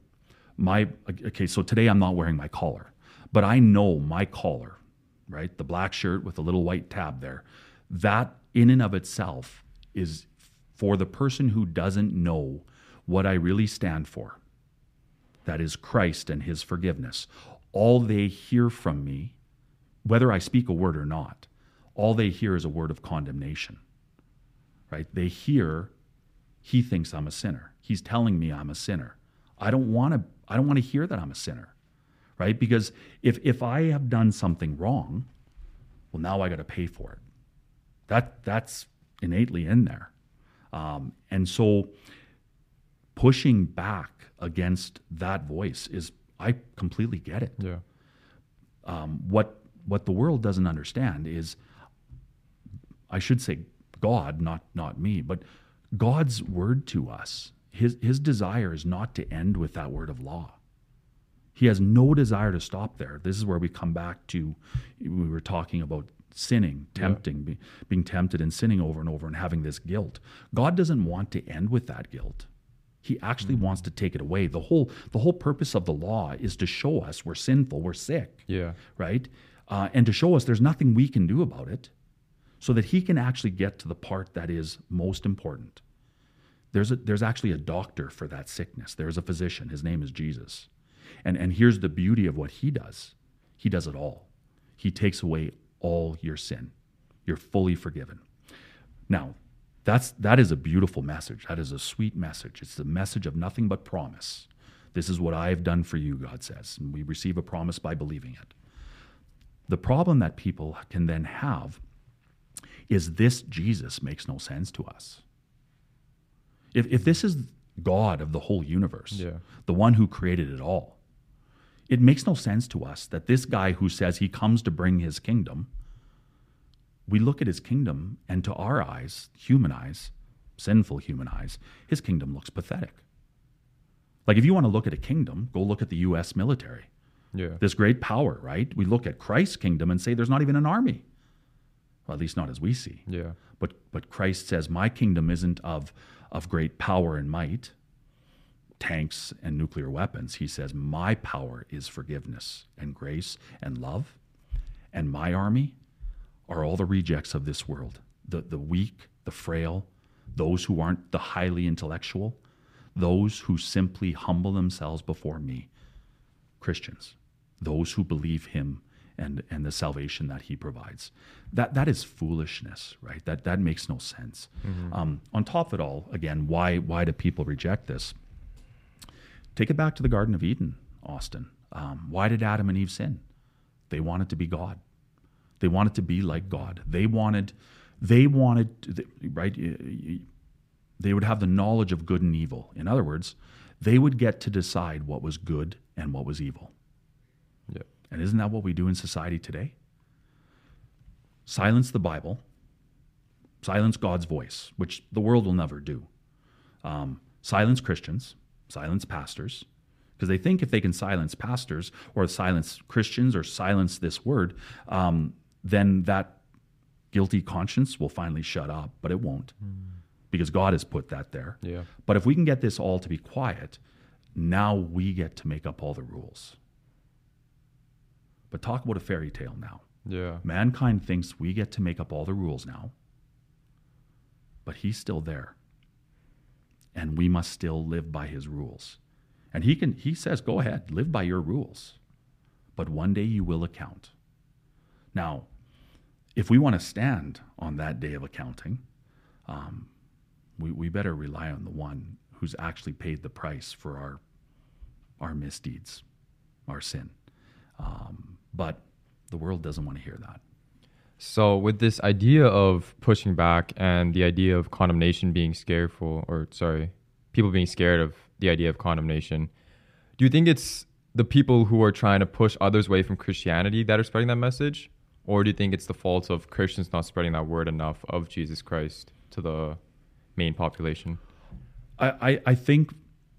so today I'm not wearing my collar, but I know my collar, right? The black shirt with the little white tab there, that in and of itself is for the person who doesn't know what I really stand for. That is Christ and his forgiveness. All they hear from me, whether I speak a word or not, all they hear is a word of condemnation, right? They hear, he thinks I'm a sinner. He's telling me I'm a sinner. I don't want to hear that I'm a sinner, right? Because if I have done something wrong, well, now I got to pay for it. That's innately in there. And so pushing back against that voice is, I completely get it. Yeah. What the world doesn't understand is, I should say God, not me, but God's word to us, his desire is not to end with that word of law. He has no desire to stop there. This is where we come back to, we were talking about sinning, tempting, being tempted and sinning over and over and having this guilt. God doesn't want to end with that guilt. He actually wants to take it away. The whole purpose of the law is to show us we're sinful, we're sick, right? And to show us there's nothing we can do about it, so that he can actually get to the part that is most important. There's actually a doctor for that sickness. There's a physician. His name is Jesus. And here's the beauty of what he does. He does it all. He takes away all your sin. You're fully forgiven. Now, that is a beautiful message. That is a sweet message. It's the message of nothing but promise. This is what I have done for you, God says. And we receive a promise by believing it. The problem that people can then have is this Jesus makes no sense to us. If this is God of the whole universe, the one who created it all, it makes no sense to us that this guy who says he comes to bring his kingdom, we look at his kingdom, and to our eyes, human eyes, sinful human eyes, his kingdom looks pathetic. Like, if you want to look at a kingdom, go look at the U.S. military. Yeah. This great power, right? We look at Christ's kingdom and say there's not even an army. Well, at least not as we see. Yeah. But Christ says, my kingdom isn't of great power and might, tanks and nuclear weapons. He says, my power is forgiveness and grace and love. And my army are all the rejects of this world, the weak, the frail, those who aren't the highly intellectual, those who simply humble themselves before me, Christians, those who believe him and the salvation that he provides. That is foolishness, right? That makes no sense. Mm-hmm. On top of it all, again, why do people reject this? Take it back to the Garden of Eden, Austin. Why did Adam and Eve sin? They wanted to be God. They wanted to be like God. They wanted, right? they would have the knowledge of good and evil. In other words, they would get to decide what was good and what was evil. Yeah. And isn't that what we do in society today? Silence the Bible, silence God's voice, which the world will never do. Silence Christians, silence pastors, because they think if they can silence pastors or silence Christians or silence this word, then that guilty conscience will finally shut up, but it won't, because God has put that there. Yeah. But if we can get this all to be quiet, now we get to make up all the rules. But talk about a fairy tale now. Yeah. Mankind thinks we get to make up all the rules now, but he's still there. And we must still live by his rules. And he says, go ahead, live by your rules. But one day you will account. Now, if we want to stand on that day of accounting, we better rely on the one who's actually paid the price for our misdeeds, our sin. But the world doesn't want to hear that. So with this idea of pushing back and the idea of condemnation being people being scared of the idea of condemnation, do you think it's the people who are trying to push others away from Christianity that are spreading that message? Or do you think it's the fault of Christians not spreading that word enough of Jesus Christ to the main population? I think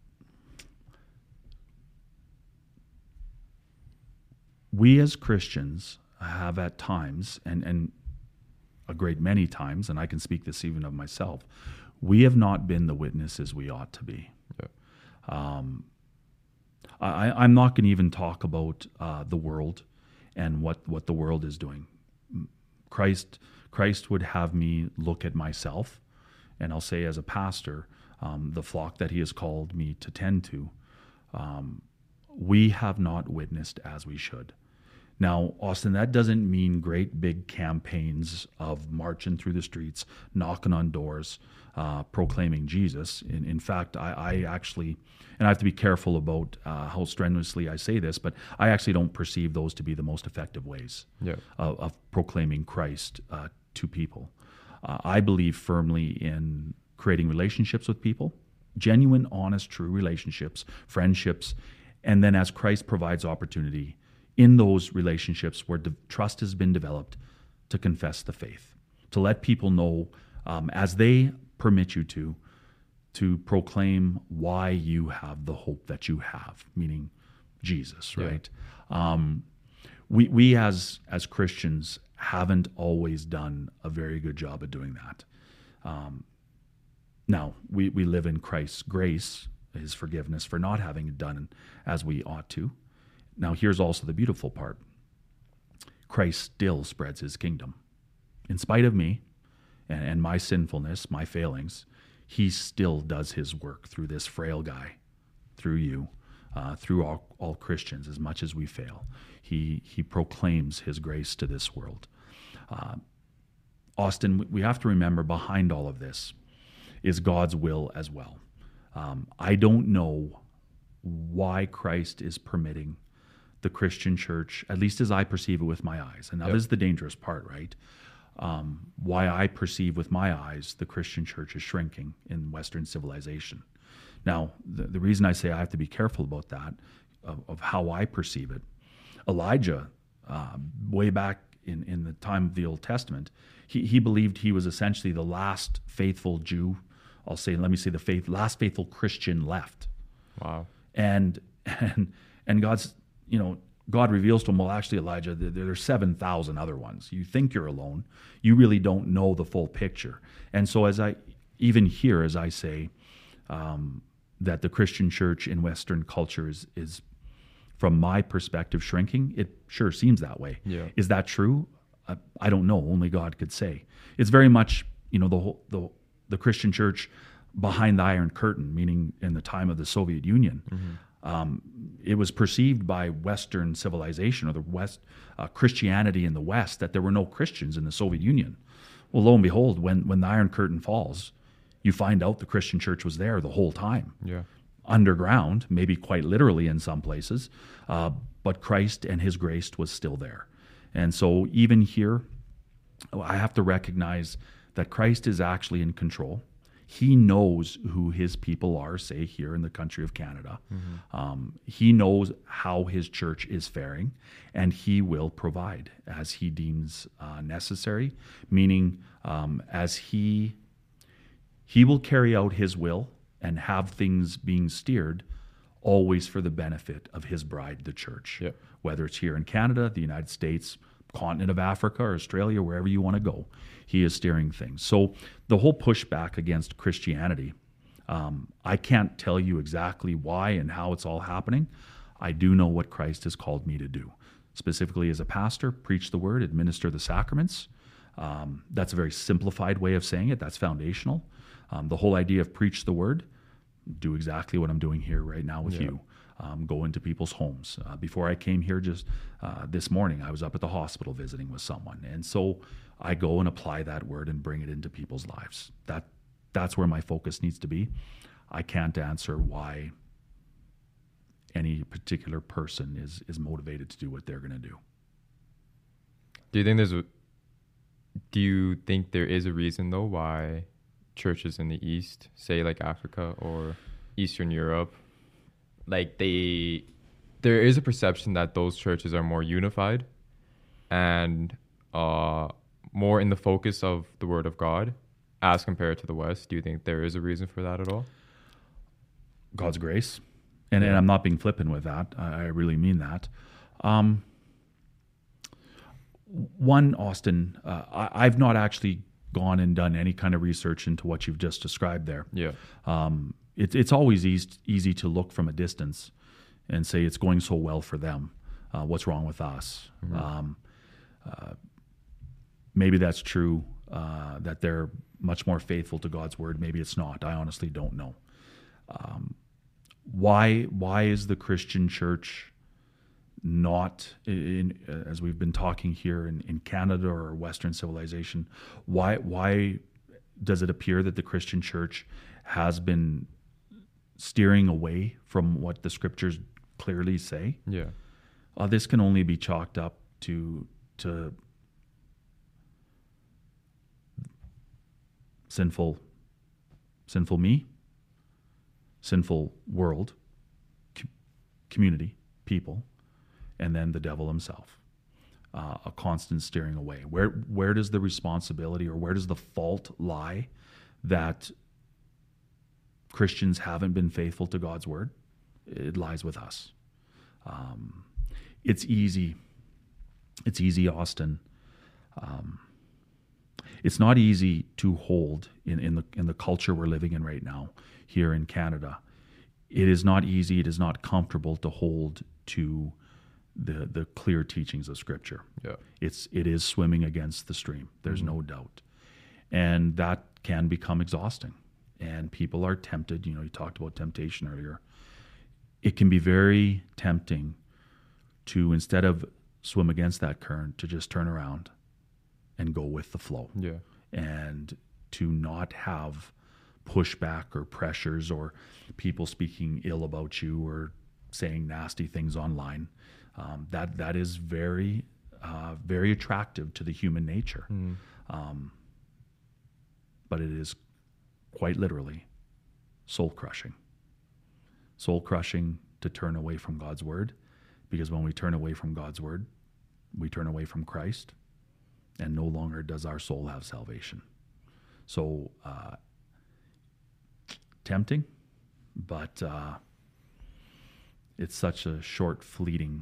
we as Christians have at times, and a great many times, and I can speak this even of myself, we have not been the witnesses we ought to be. Yeah. I'm not going to even talk about the world and what the world is doing. Christ would have me look at myself, and I'll say as a pastor, the flock that he has called me to tend to, we have not witnessed as we should. Now, Austin, that doesn't mean great big campaigns of marching through the streets, knocking on doors, proclaiming Jesus. In fact, I actually, and I have to be careful about how strenuously I say this, but I actually don't perceive those to be the most effective ways of proclaiming Christ to people. I believe firmly in creating relationships with people, genuine, honest, true relationships, friendships, and then as Christ provides opportunity in those relationships where trust has been developed, to confess the faith, to let people know as they permit you to proclaim why you have the hope that you have, meaning Jesus, right? Yeah. We as Christians haven't always done a very good job of doing that. Now, we live in Christ's grace, his forgiveness for not having done as we ought to. Now, here's also the beautiful part. Christ still spreads his kingdom. In spite of me and my sinfulness, my failings, he still does his work through this frail guy, through you, through all Christians, as much as we fail. He proclaims his grace to this world. Austin, we have to remember behind all of this is God's will as well. I don't know why Christ is permitting the Christian church, at least as I perceive it with my eyes. And that is the dangerous part, right? Why I perceive with my eyes the Christian church is shrinking in Western civilization. Now, the reason I say I have to be careful about that, of how I perceive it, Elijah, way back in the time of the Old Testament, he believed he was essentially the last faithful Jew, last faithful Christian left. Wow. And God reveals to him, well, actually, Elijah, there's 7,000 other ones. You think you're alone. You really don't know the full picture. And so as I say that the Christian church in Western culture is from my perspective, shrinking, it sure seems that way. Yeah. Is that true? I don't know. Only God could say. It's very much, the Christian church behind the Iron Curtain, meaning in the time of the Soviet Union. Mm-hmm. It was perceived by Western civilization, or the Christianity in the West, that there were no Christians in the Soviet Union. Well, lo and behold, when the Iron Curtain falls, you find out the Christian church was there the whole time. Yeah. Underground, maybe quite literally in some places, but Christ and his grace was still there. And so even here, I have to recognize that Christ is actually in control. He knows who his people are, say, here in the country of Canada. He knows how his church is faring, and he will provide as he deems necessary, meaning as he will carry out his will and have things being steered always for the benefit of his bride, the church. Yep. Whether it's here in Canada, the United States, continent of Africa, or Australia, wherever you want to go, he is steering things. So the whole pushback against Christianity, I can't tell you exactly why and how it's all happening. I do know what Christ has called me to do. Specifically as a pastor, preach the word, administer the sacraments. That's a very simplified way of saying it. That's foundational. The whole idea of preach the word, do exactly what I'm doing here right now with you. Go into people's homes. Before I came here just this morning, I was up at the hospital visiting with someone. And so I go and apply that word and bring it into people's lives. That's where my focus needs to be. I can't answer why any particular person is motivated to do what they're going to do. Do you think there is a reason, though, why churches in the East, say like Africa or Eastern Europe, like there is a perception that those churches are more unified and more in the focus of the Word of God as compared to the West? Do you think there is a reason for that at all? God's grace. And I'm not being flippant with that. I really mean that. One, Austin, I've not actually gone and done any kind of research into what you've just described there. Yeah. It's always easy to look from a distance and say it's going so well for them. What's wrong with us? Maybe that's true, that they're much more faithful to God's word. Maybe it's not. I honestly don't know. Why is the Christian church not, as we've been talking here in Canada or Western civilization, why does it appear that the Christian church has been steering away from what the scriptures clearly say? Yeah. This can only be chalked up to sinful me, sinful world, community, people, and then the devil himself. A constant steering away. Where does the responsibility or where does the fault lie that Christians haven't been faithful to God's word? It lies with us. It's easy, Austin. It's not easy to hold in the culture we're living in right now here in Canada. It is not easy. It is not comfortable to hold to the clear teachings of Scripture. Yeah. It is swimming against the stream. There's no doubt, and that can become exhausting. And people are tempted. You talked about temptation earlier. It can be very tempting to, instead of swim against that current, to just turn around and go with the flow. Yeah. And to not have pushback or pressures or people speaking ill about you or saying nasty things online. That is very, very attractive to the human nature. But it is quite literally soul crushing. Soul crushing to turn away from God's word, because when we turn away from God's word, we turn away from Christ, and no longer does our soul have salvation. So, tempting, but it's such a short, fleeting,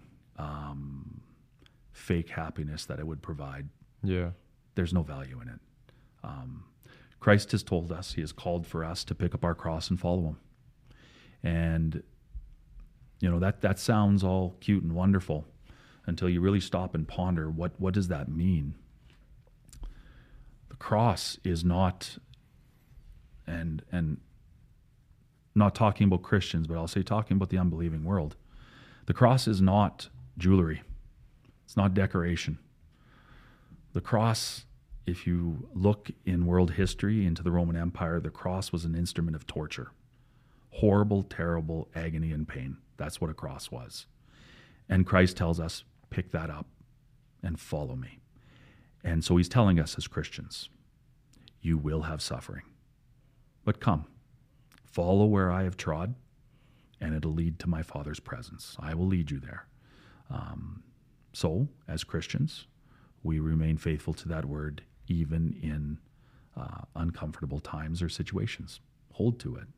fake happiness that it would provide. Yeah. There's no value in it. Christ has told us, he has called for us to pick up our cross and follow him. And, that sounds all cute and wonderful until you really stop and ponder, what does that mean? The cross is not, and not talking about Christians, but I'll say talking about the unbelieving world. The cross is not jewelry. It's not decoration. The cross, if you look in world history into the Roman Empire, the cross was an instrument of torture. Horrible, terrible agony and pain. That's what a cross was. And Christ tells us, pick that up and follow me. And so he's telling us as Christians, you will have suffering. But come, follow where I have trod, and it'll lead to my Father's presence. I will lead you there. So, as Christians, we remain faithful to that word even in uncomfortable times or situations. Hold to it.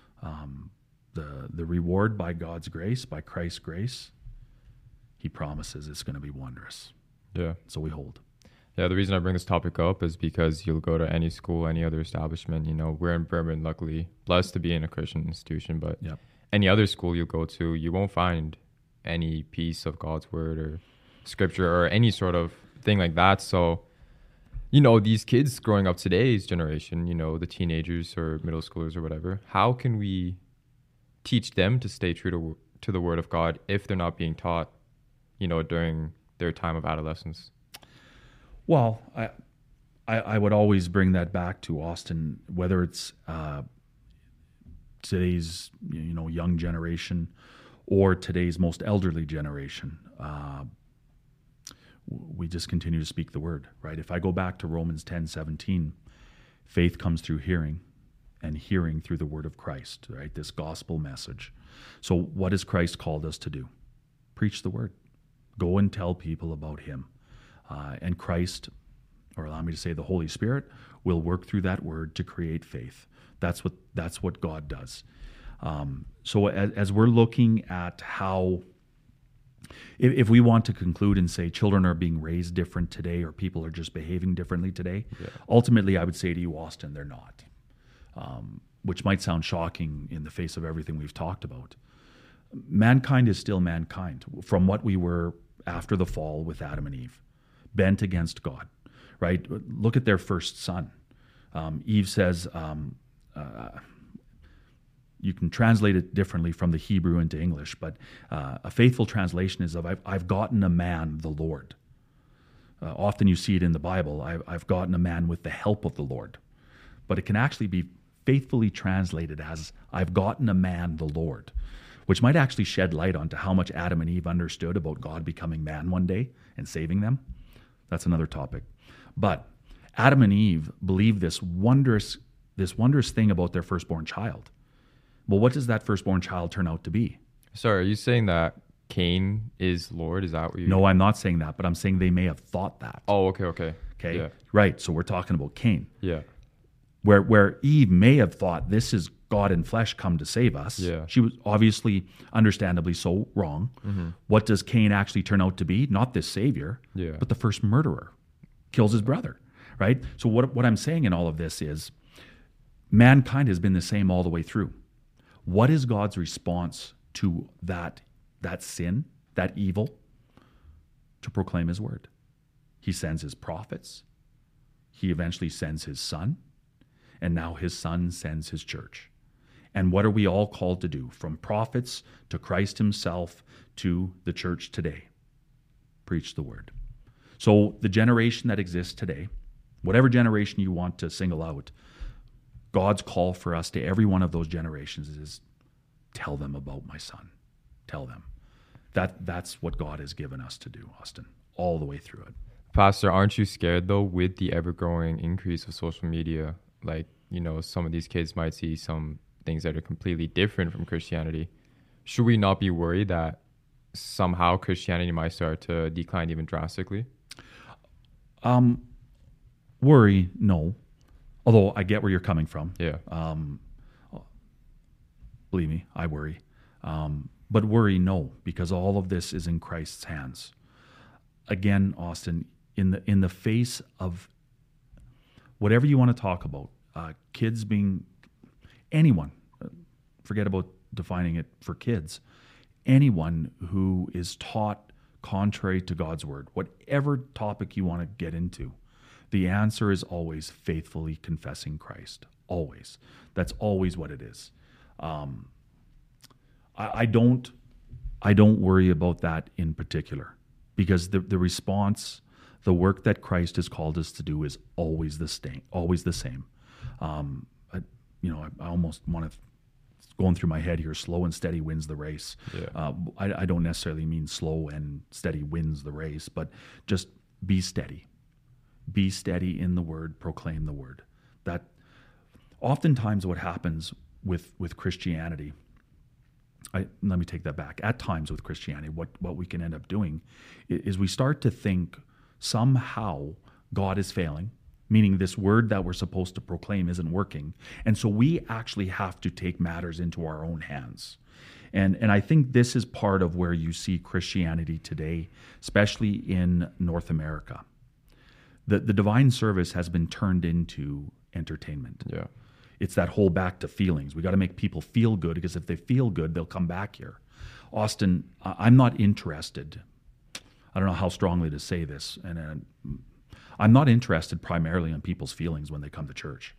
The reward by God's grace, by Christ's grace, he promises it's going to be wondrous. Yeah. So we hold. Yeah, the reason I bring this topic up is because you'll go to any school, any other establishment. You know, we're in Burman, luckily, blessed to be in a Christian institution, but Yep. any other school you go to, you won't find any piece of God's word or scripture or any sort of thing like that. So, you know, these kids growing up today's generation, you know, the teenagers or middle schoolers or whatever, how can we teach them to stay true to the word of God if they're not being taught, you know, during their time of adolescence? Well, I would always bring that back to Austin, whether it's today's young generation or today's most elderly generation. We just continue to speak the word, right? If I go back to Romans 10:17, faith comes through hearing, and hearing through the word of Christ, right? This gospel message. So what has Christ called us to do? Preach the word. Go and tell people about him. And Christ, or allow me to say the Holy Spirit, will work through that word to create faith. That's what God does. So as we're looking at how, if we want to conclude and say children are being raised different today or people are just behaving differently today, ultimately I would say to you, Austin, they're not. Which might sound shocking in the face of everything we've talked about. Mankind is still mankind from what we were after the fall with Adam and Eve, bent against God, right? Look at their first son. Eve says, you can translate it differently from the Hebrew into English, but a faithful translation is of, I've gotten a man, the Lord. Often you see it in the Bible, I've gotten a man with the help of the Lord. But it can actually be faithfully translated as, I've gotten a man, the Lord, which might actually shed light onto how much Adam and Eve understood about God becoming man one day and saving them. That's another topic. But Adam and Eve believed this wondrous thing about their firstborn child. Well, what does that firstborn child turn out to be? Sorry, are you saying that Cain is Lord? Is that what you... No, I'm not saying that, but I'm saying they may have thought that. Oh, okay. Okay? Yeah. Right, so we're talking about Cain. Yeah. Where Eve may have thought this is God in flesh come to save us. Yeah. She was obviously, understandably so, wrong. Mm-hmm. What does Cain actually turn out to be? Not this savior, but the first murderer. Kills his brother, right? So what I'm saying in all of this is mankind has been the same all the way through. What is God's response to that sin, that evil? To proclaim his word. He sends his prophets. He eventually sends his son. And now his son sends his church. And what are we all called to do? From prophets to Christ himself to the church today. Preach the word. So the generation that exists today, whatever generation you want to single out, God's call for us to every one of those generations is, tell them about my son. Tell them. That's what God has given us to do, Austin, all the way through it. Pastor, aren't you scared, though, with the ever-growing increase of social media? Like, you know, some of these kids might see some things that are completely different from Christianity. Should we not be worried that somehow Christianity might start to decline even drastically? Worry, no. Although I get where you're coming from. Yeah. Believe me, I worry. But worry, no, because all of this is in Christ's hands. Again, Austin, in the face of whatever you want to talk about, kids being anyone, forget about defining it for kids, anyone who is taught contrary to God's word, whatever topic you want to get into, the answer is always faithfully confessing Christ. Always. That's always what it is. I don't worry about that in particular, because the response, the work that Christ has called us to do is always the same. Always the same. I almost want to, going through my head here, slow and steady wins the race. Yeah. I don't necessarily mean slow and steady wins the race, but just be steady. Be steady in the word, proclaim the word. That Oftentimes what happens with Christianity, let me take that back. At times with Christianity, what we can end up doing is we start to think somehow God is failing, meaning this word that we're supposed to proclaim isn't working. And so we actually have to take matters into our own hands. And I think this is part of where you see Christianity today, especially in North America. The divine service has been turned into entertainment. Yeah. It's that whole back to feelings. We got to make people feel good, because if they feel good, they'll come back here. Austin, I'm not interested. I don't know how strongly to say this, and I'm not interested primarily in people's feelings when they come to church.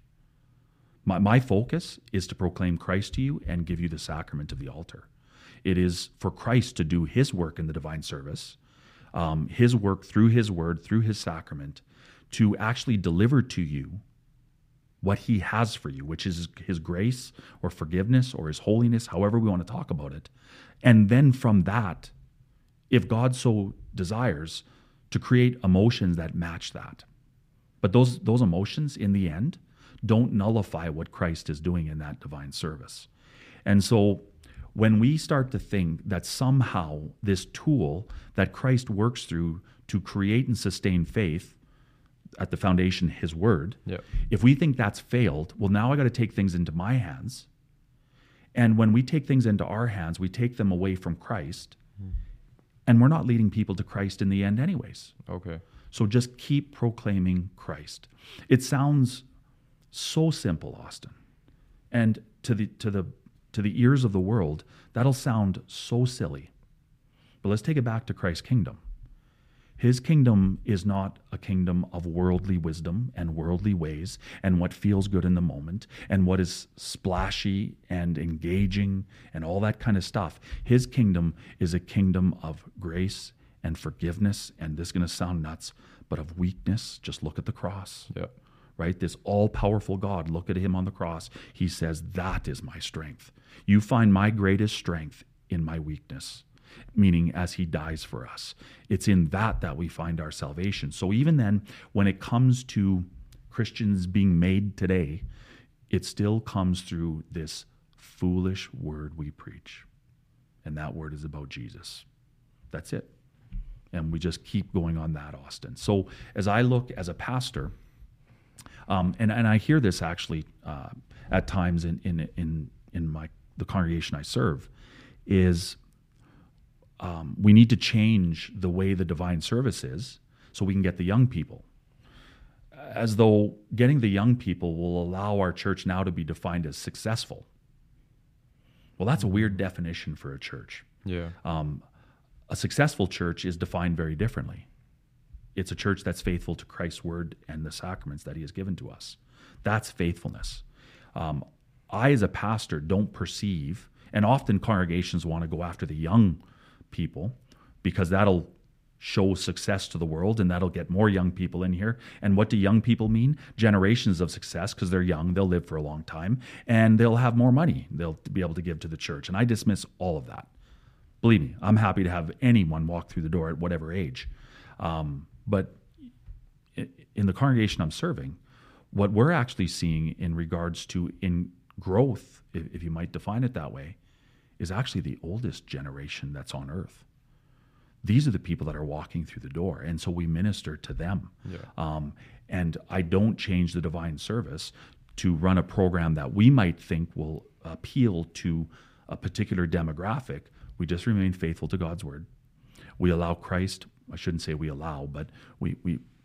My focus is to proclaim Christ to you and give you the sacrament of the altar. It is for Christ to do his work in the divine service, his work through his word, through his sacrament, to actually deliver to you what he has for you, which is his grace or forgiveness or his holiness, however we want to talk about it. And then from that, if God so desires, to create emotions that match that. But those emotions, in the end, don't nullify what Christ is doing in that divine service. And so when we start to think that somehow this tool that Christ works through to create and sustain faith, at the foundation, his word, if we think that's failed, well, now I got to take things into my hands. And when we take things into our hands, we take them away from Christ, and we're not leading people to Christ in the end anyways. Okay. So just keep proclaiming Christ. It sounds so simple, Austin. And to the ears of the world, that'll sound so silly. But let's take it back to Christ's kingdom. His kingdom is not a kingdom of worldly wisdom and worldly ways and what feels good in the moment and what is splashy and engaging and all that kind of stuff. His kingdom is a kingdom of grace and forgiveness, and this is going to sound nuts, but of weakness. Just look at the cross. Yeah. Right? This all-powerful God, look at him on the cross. He says, that is my strength. You find my greatest strength in my weakness. Meaning as he dies for us. It's in that we find our salvation. So even then, when it comes to Christians being made today, it still comes through this foolish word we preach. And that word is about Jesus. That's it. And we just keep going on that, Austin. So as I look as a pastor, and I hear this actually at times in the congregation I serve, is we need to change the way the divine service is so we can get the young people. As though getting the young people will allow our church now to be defined as successful. Well, that's a weird definition for a church. Yeah. A successful church is defined very differently. It's a church that's faithful to Christ's word and the sacraments that he has given to us. That's faithfulness. I, as a pastor, don't perceive, and often congregations want to go after the young people because that'll show success to the world and that'll get more young people in here. And what do young people mean? Generations of success, because they're young, they'll live for a long time, and they'll have more money they'll be able to give to the church. And I dismiss all of that. Believe me, I'm happy to have anyone walk through the door at whatever age. But in the congregation I'm serving, what we're actually seeing in regards to in growth, if you might define it that way, is actually the oldest generation that's on earth. These are the people that are walking through the door, and so we minister to them. Yeah. And I don't change the divine service to run a program that we might think will appeal to a particular demographic. We just remain faithful to God's word. We allow Christ, I shouldn't say we allow, but we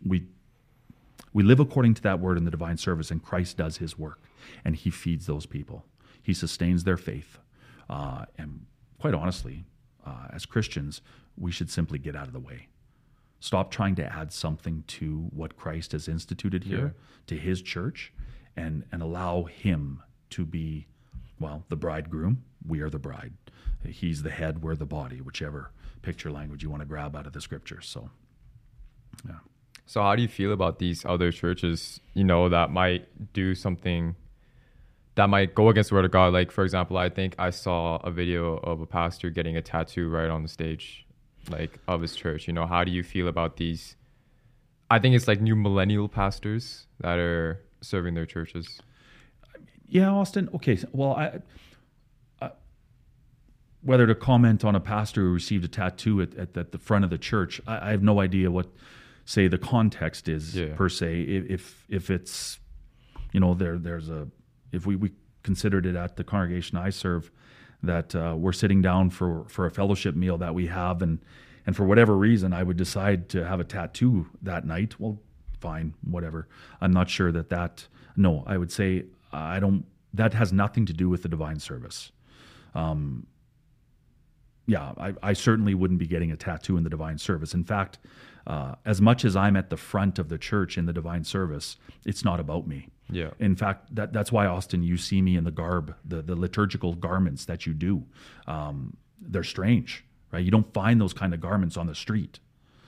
live according to that word in the divine service, and Christ does his work, and he feeds those people. He sustains their faith. And quite honestly, as Christians, we should simply get out of the way. Stop trying to add something to what Christ has instituted here, to his church, and allow him to be, well, the bridegroom. We are the bride. He's the head, we're the body, whichever picture language you want to grab out of the scriptures. So, yeah. So how do you feel about these other churches, that might do something that might go against the word of God? Like, for example, I think I saw a video of a pastor getting a tattoo right on the stage, like, of his church. How do you feel about these? I think it's like new millennial pastors that are serving their churches. Yeah, Austin. Okay. Well, whether to comment on a pastor who received a tattoo at the front of the church, I have no idea what, say, the context is per se. If it's, there's a, if we considered it at the congregation I serve, that we're sitting down for a fellowship meal that we have, and for whatever reason I would decide to have a tattoo that night, well, fine, whatever. I'm not sure no, I would say that has nothing to do with the divine service. I certainly wouldn't be getting a tattoo in the divine service. In fact, as much as I'm at the front of the church in the divine service, it's not about me. Yeah. In fact, that's why, Austin, you see me in the garb, the liturgical garments that you do. They're strange, right? You don't find those kind of garments on the street.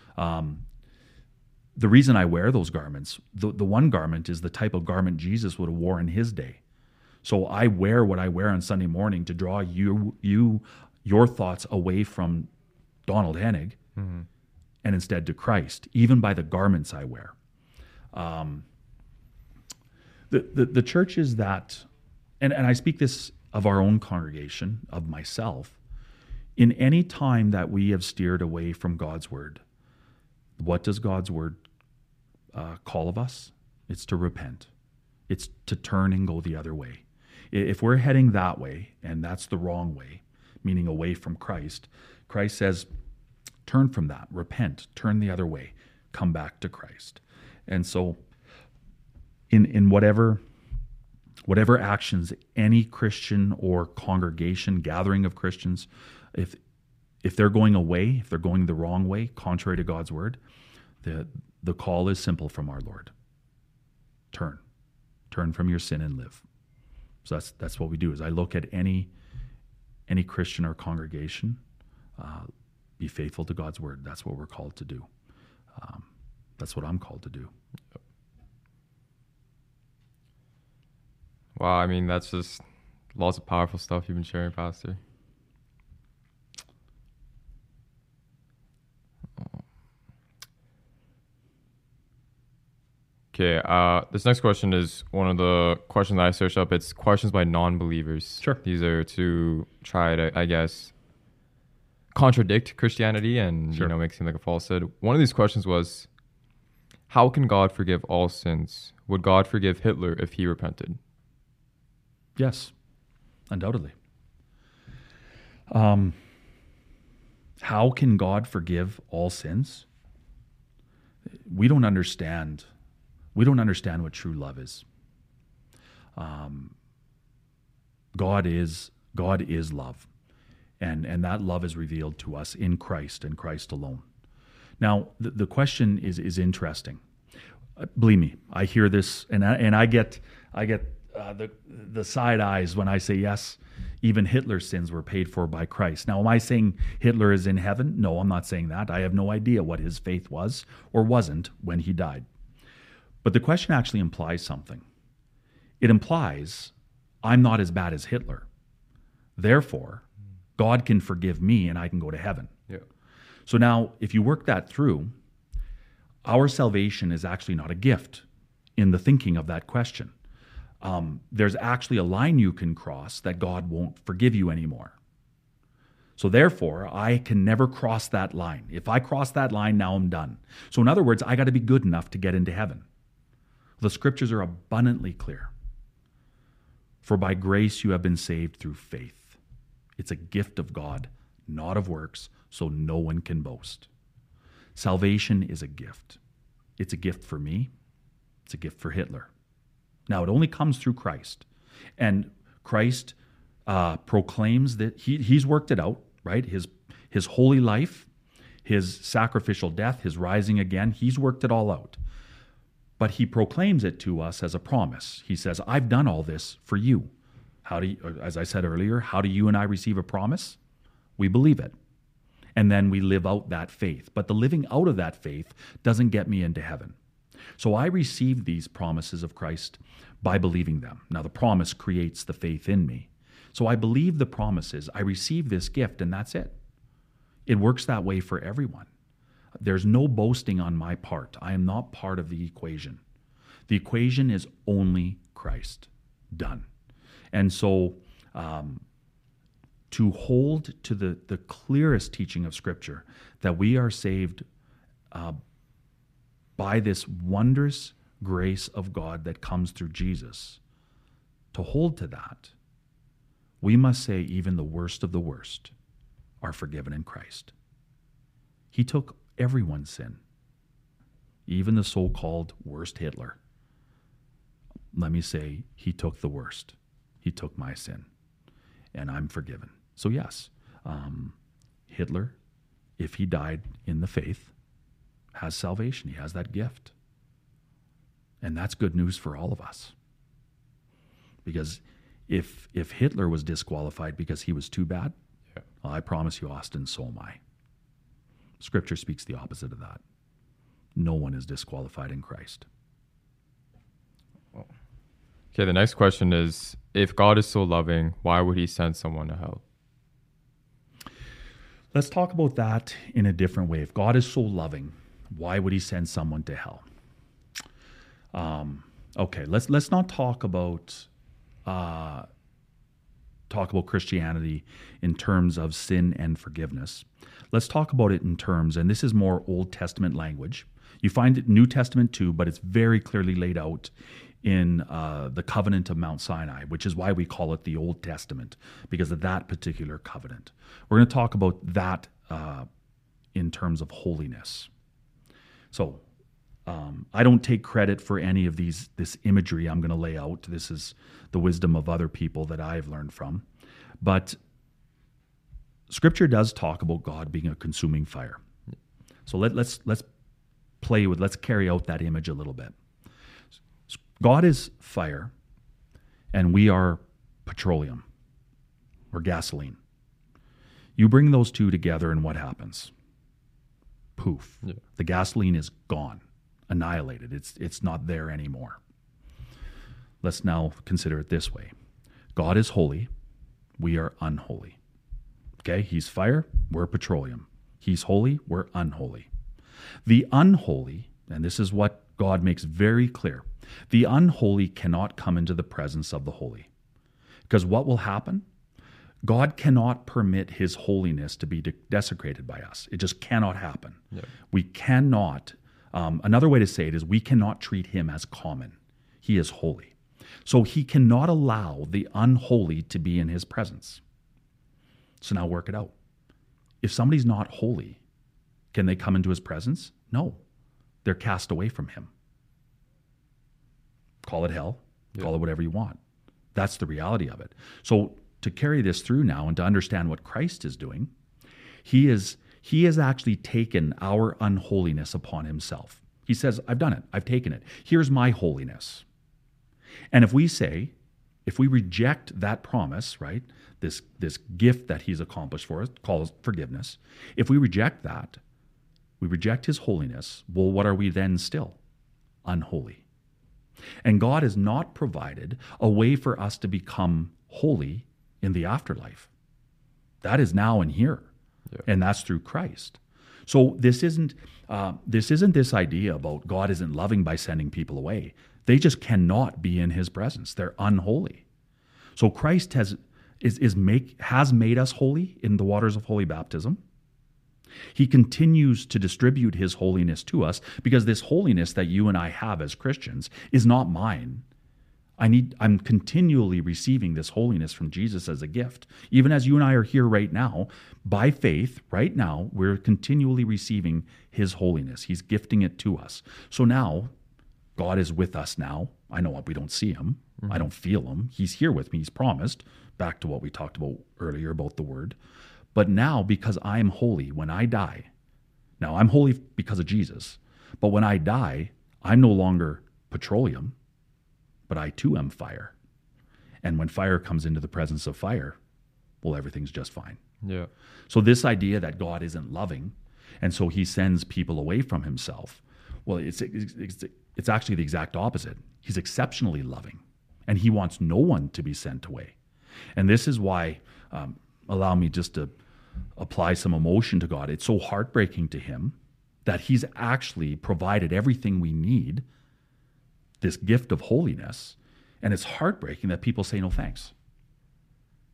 The reason I wear those garments, the one garment is the type of garment Jesus would have worn in his day. So I wear what I wear on Sunday morning to draw your thoughts away from Donald Hennig, and instead to Christ, even by the garments I wear. The church is that, and I speak this of our own congregation, of myself, in any time that we have steered away from God's word, what does God's word call of us? It's to repent. It's to turn and go the other way. If we're heading that way, and that's the wrong way, meaning away from Christ, Christ says, turn from that, repent, turn the other way, come back to Christ. And so in whatever actions any Christian or congregation, gathering of Christians, if they're going away, if they're going the wrong way, contrary to God's word, the call is simple from our Lord. Turn from your sin and live. So that's what we do. Is I look at any Christian or congregation, be faithful to God's word. That's what we're called to do. That's what I'm called to do. Wow, I mean, that's just lots of powerful stuff you've been sharing, Pastor. Okay, this next question is one of the questions I searched up. It's questions by non-believers. Sure. These are to try to, I guess, contradict Christianity and, Sure. Make it seem like a falsehood. One of these questions was, how can God forgive all sins? Would God forgive Hitler if he repented? Yes, undoubtedly. How can God forgive all sins? We don't understand what true love is. God is love, and that love is revealed to us in Christ and Christ alone. Now, the question is interesting. Believe me, I hear this, and I get the side eyes when I say yes. Even Hitler's sins were paid for by Christ. Now, am I saying Hitler is in heaven? No, I'm not saying that. I have no idea what his faith was or wasn't when he died. But the question actually implies something. It implies I'm not as bad as Hitler. Therefore, God can forgive me and I can go to heaven. Yeah. So now, if you work that through, our salvation is actually not a gift in the thinking of that question. There's actually a line you can cross that God won't forgive you anymore. So therefore, I can never cross that line. If I cross that line, now I'm done. So in other words, I got to be good enough to get into heaven. The scriptures are abundantly clear. For by grace you have been saved through faith. It's a gift of God, not of works, so no one can boast. Salvation is a gift. It's a gift for me. It's a gift for Hitler. Now, it only comes through Christ. And Christ proclaims that he's worked it out, right? His holy life, his sacrificial death, his rising again, he's worked it all out. But he proclaims it to us as a promise. He says, I've done all this for you. As I said earlier, how do you and I receive a promise? We believe it. And then we live out that faith. But the living out of that faith doesn't get me into heaven. So I receive these promises of Christ by believing them. Now, the promise creates the faith in me. So I believe the promises. I receive this gift, and that's it. It works that way for everyone. There's no boasting on my part. I am not part of the equation. The equation is only Christ. Done. And so to hold to the clearest teaching of Scripture, that we are saved by this wondrous grace of God that comes through Jesus, to hold to that, we must say even the worst of the worst are forgiven in Christ. He took everyone's sin, even the so-called worst Hitler. Let me say, he took the worst. He took my sin, and I'm forgiven. So yes, Hitler, if he died in the faith, has salvation. He has that gift. And that's good news for all of us. Because if Hitler was disqualified because he was too bad, well, I promise you, Austin, so am I. Scripture speaks the opposite of that. No one is disqualified in Christ. Okay, the next question is, if God is so loving, why would he send someone to hell? Let's talk about that in a different way. If God is so loving, why would he send someone to hell? Okay, let's not talk about Christianity in terms of sin and forgiveness. Let's talk about it in terms, and this is more Old Testament language. You find it New Testament too, but it's very clearly laid out in the covenant of Mount Sinai, which is why we call it the Old Testament, because of that particular covenant. We're going to talk about that in terms of holiness. So I don't take credit for any of this imagery I'm going to lay out. This is the wisdom of other people that I've learned from. But Scripture does talk about God being a consuming fire. So let's carry out that image a little bit. God is fire, and we are petroleum or gasoline. You bring those two together, and what happens? Poof. Yeah. The gasoline is gone, annihilated. It's not there anymore. Let's now consider it this way. God is holy. We are unholy. Okay? He's fire. We're petroleum. He's holy. We're unholy. The unholy, and this is what God makes very clear, the unholy cannot come into the presence of the holy. Because what will happen? God cannot permit his holiness to be desecrated by us. It just cannot happen. Yeah. We cannot, another way to say it is we cannot treat him as common. He is holy. So he cannot allow the unholy to be in his presence. So now work it out. If somebody's not holy, can they come into his presence? No. They're cast away from him. Call it hell. Yeah. Call it whatever you want. That's the reality of it. So to carry this through now and to understand what Christ is doing, he has actually taken our unholiness upon himself. He says, I've done it. I've taken it. Here's my holiness. And if we reject that promise, right, this gift that he's accomplished for us, called forgiveness, if we reject that, we reject his holiness, well, what are we then still? Unholy. And God has not provided a way for us to become holy in the afterlife. That is now and here. Yeah. And that's through Christ. So this isn't this idea about God isn't loving by sending people away. They just cannot be in his presence. They're unholy. So Christ has made us holy in the waters of holy baptism. He continues to distribute his holiness to us because this holiness that you and I have as Christians is not mine. I'm continually receiving this holiness from Jesus as a gift. Even as you and I are here right now, by faith, right now, we're continually receiving his holiness. He's gifting it to us. So now, God is with us now. I know we don't see him. Mm-hmm. I don't feel him. He's here with me. He's promised. Back to what we talked about earlier about the word. But now, because I am holy, when I die, now I'm holy because of Jesus, but when I die, I'm no longer petroleum, but I too am fire. And when fire comes into the presence of fire, well, everything's just fine. Yeah. So this idea that God isn't loving, and so he sends people away from himself, well, it's actually the exact opposite. He's exceptionally loving, and he wants no one to be sent away. And this is why, allow me just to apply some emotion to God. It's so heartbreaking to him that he's actually provided everything we need, this gift of holiness, and it's heartbreaking that people say no thanks.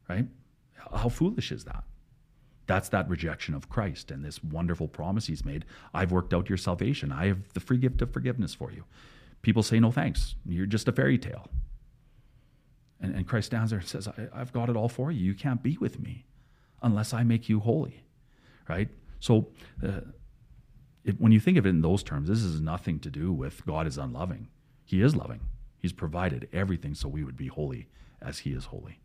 right? How foolish is that? That's that rejection of Christ and this wonderful promise he's made. I've worked out your salvation. I have the free gift of forgiveness for you. People say, no thanks. You're just a fairy tale. And Christ stands there and says, I've got it all for you. You can't be with me unless I make you holy, right? So when you think of it in those terms, this has nothing to do with God is unloving. He is loving. He's provided everything so we would be holy as he is holy.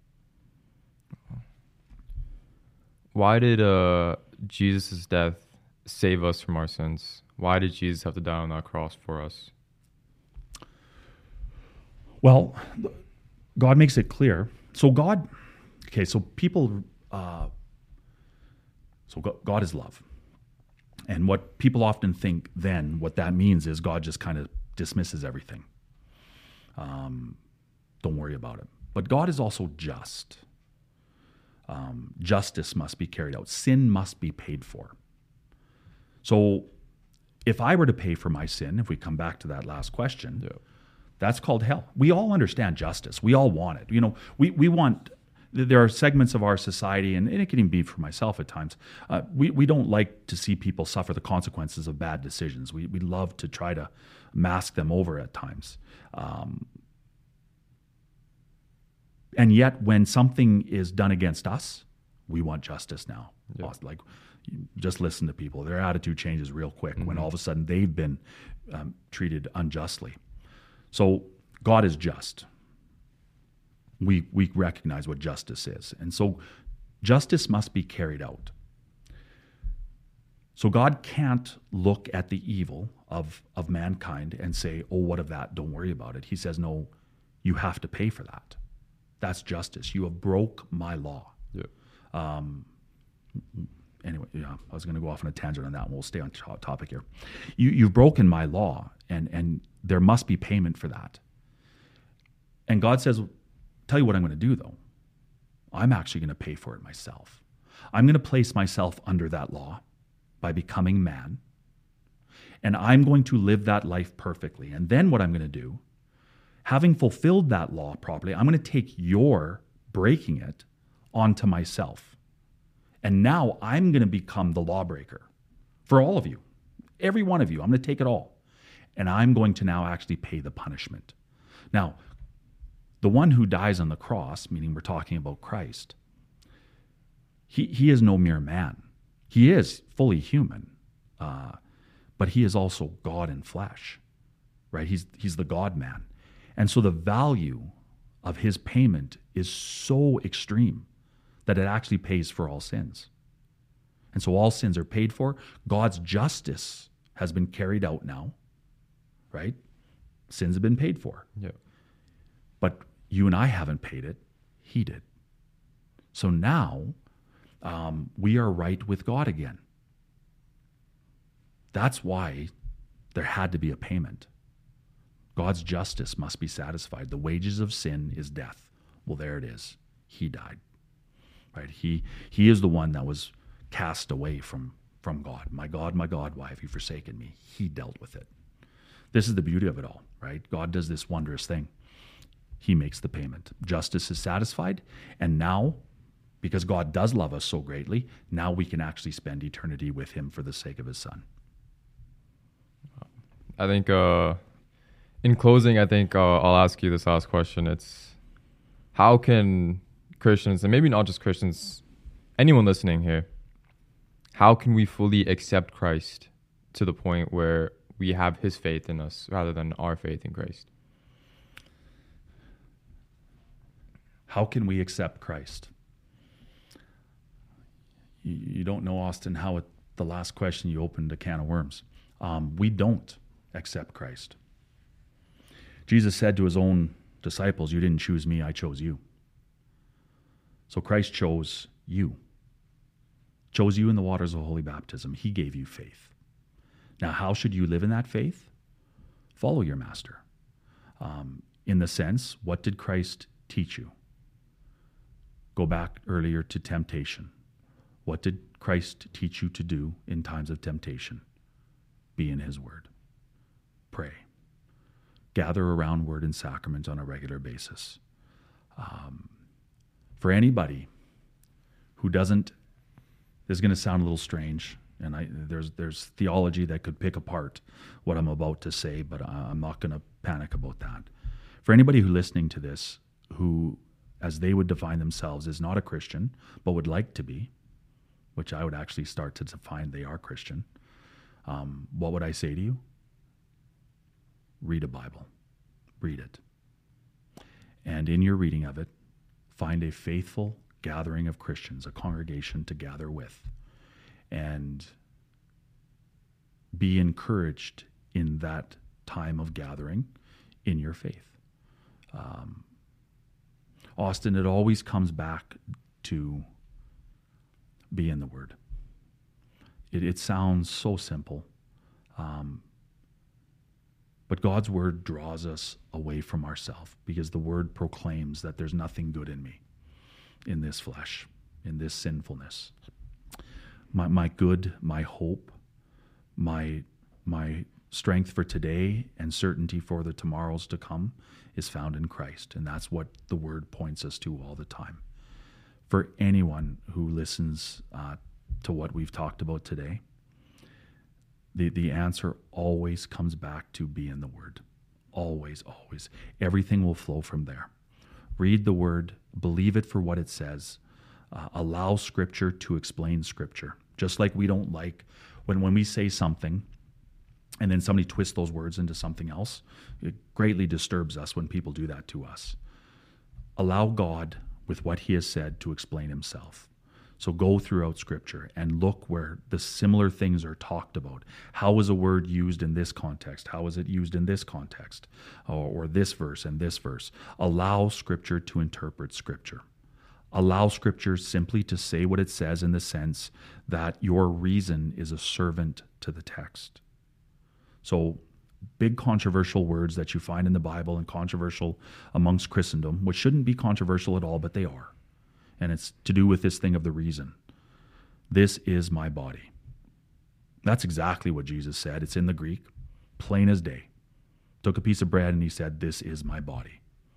Why did Jesus' death save us from our sins? Why did Jesus have to die on that cross for us? Well, God makes it clear. So God is love. And what people often think then, what that means is God just kind of dismisses everything. Don't worry about it. But God is also just. Justice must be carried out. Sin must be paid for. So if I were to pay for my sin, if we come back to that last question, that's called hell. We all understand justice. We all want it. You know, we want, there are segments of our society, and it can even be for myself at times, we don't like to see people suffer the consequences of bad decisions. We love to try to mask them over at times. And yet, when something is done against us, we want justice now. Yeah. Like, just listen to people. Their attitude changes real quick when all of a sudden they've been treated unjustly. So God is just. We recognize what justice is. And so justice must be carried out. So God can't look at the evil of mankind and say, oh, what of that? Don't worry about it. He says, no, you have to pay for that. That's justice. You have broke my law. Yeah. Anyway, yeah, I was going to go off on a tangent on that one. We'll stay on topic here. You've broken my law, and there must be payment for that. And God says, tell you what I'm going to do, though. I'm actually going to pay for it myself. I'm going to place myself under that law by becoming man, and I'm going to live that life perfectly. And then what I'm going to do, having fulfilled that law properly, I'm going to take your breaking it onto myself. And now I'm going to become the lawbreaker for all of you, every one of you. I'm going to take it all. And I'm going to now actually pay the punishment. Now, the one who dies on the cross, meaning we're talking about Christ, he is no mere man. He is fully human, but he is also God in flesh, right? He's the God-man. And so the value of his payment is so extreme that it actually pays for all sins. And so all sins are paid for. God's justice has been carried out now, right? Sins have been paid for. Yeah. But you and I haven't paid it. He did. So now we are right with God again. That's why there had to be a payment. God's justice must be satisfied. The wages of sin is death. Well, there it is. He died. Right? He is the one that was cast away from God. My God, why have you forsaken me? He dealt with it. This is the beauty of it all, right? God does this wondrous thing. He makes the payment. Justice is satisfied, and now, because God does love us so greatly, now we can actually spend eternity with him for the sake of his son. I think in closing, I'll ask you this last question. It's how can Christians, and maybe not just Christians, anyone listening here, how can we fully accept Christ to the point where we have his faith in us rather than our faith in Christ? How can we accept Christ? You don't know, Austin, how the last question you opened a can of worms. We don't accept Christ. Jesus said to his own disciples, you didn't choose me, I chose you. So Christ chose you. Chose you in the waters of holy baptism. He gave you faith. Now, how should you live in that faith? Follow your master. In the sense, what did Christ teach you? Go back earlier to temptation. What did Christ teach you to do in times of temptation? Be in his word. Pray. Gather around word and sacrament on a regular basis. For anybody who doesn't, this is going to sound a little strange, and there's theology that could pick apart what I'm about to say, but I'm not going to panic about that. For anybody who listening to this, who, as they would define themselves, is not a Christian, but would like to be, which I would actually start to define they are Christian, what would I say to you? Read a Bible. Read it. And in your reading of it, find a faithful gathering of Christians, a congregation to gather with, and be encouraged in that time of gathering in your faith. Austin, it always comes back to be in the Word. It sounds so simple, but God's Word draws us away from ourselves, because the Word proclaims that there's nothing good in me, in this flesh, in this sinfulness. My good, my hope, my strength for today and certainty for the tomorrows to come is found in Christ. And that's what the Word points us to all the time. For anyone who listens to what we've talked about today, the answer always comes back to be in the Word. Always, always. Everything will flow from there. Read the Word, believe it for what it says, allow Scripture to explain Scripture. Just like we don't like when we say something and then somebody twists those words into something else, it greatly disturbs us when people do that to us. Allow God, with what He has said, to explain Himself. So go throughout Scripture and look where the similar things are talked about. How is a word used in this context? How is it used in this context? Or this verse and this verse. Allow Scripture to interpret Scripture. Allow Scripture simply to say what it says, in the sense that your reason is a servant to the text. So big controversial words that you find in the Bible and controversial amongst Christendom, which shouldn't be controversial at all, but they are. And it's to do with this thing of the reason. This is my body. That's exactly what Jesus said. It's in the Greek, plain as day. Took a piece of bread and He said, this is my body.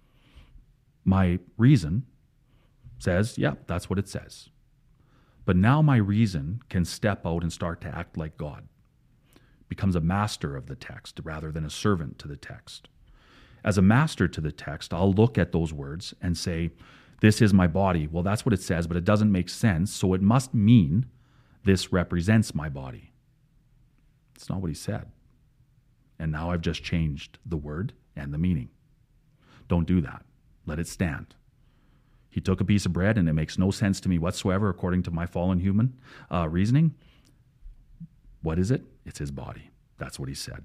My reason says, yeah, that's what it says. But now my reason can step out and start to act like God. Becomes a master of the text rather than a servant to the text. As a master to the text, I'll look at those words and say, this is my body. Well, that's what it says, but it doesn't make sense, so it must mean this represents my body. It's not what He said. And now I've just changed the word and the meaning. Don't do that. Let it stand. He took a piece of bread and it makes no sense to me whatsoever according to my fallen human reasoning. What is it? It's His body. That's what He said.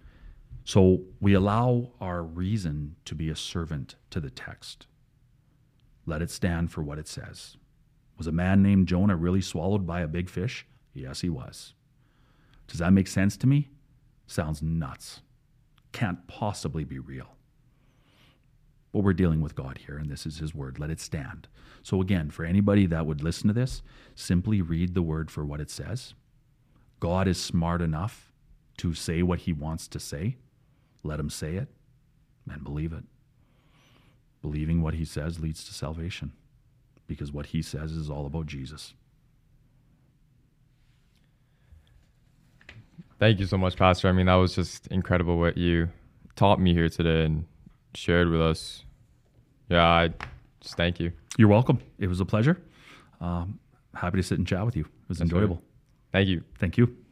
So we allow our reason to be a servant to the text. Let it stand for what it says. Was a man named Jonah really swallowed by a big fish? Yes, he was. Does that make sense to me? Sounds nuts. Can't possibly be real. But we're dealing with God here, and this is His Word. Let it stand. So again, for anybody that would listen to this, simply read the Word for what it says. God is smart enough to say what He wants to say. Let Him say it, and believe it. Believing what He says leads to salvation, because what He says is all about Jesus. Thank you so much, Pastor. I mean, that was just incredible what you taught me here today and shared with us. Yeah, I just thank you. You're welcome. It was a pleasure. Happy to sit and chat with you. It was enjoyable. Thank you. Thank you.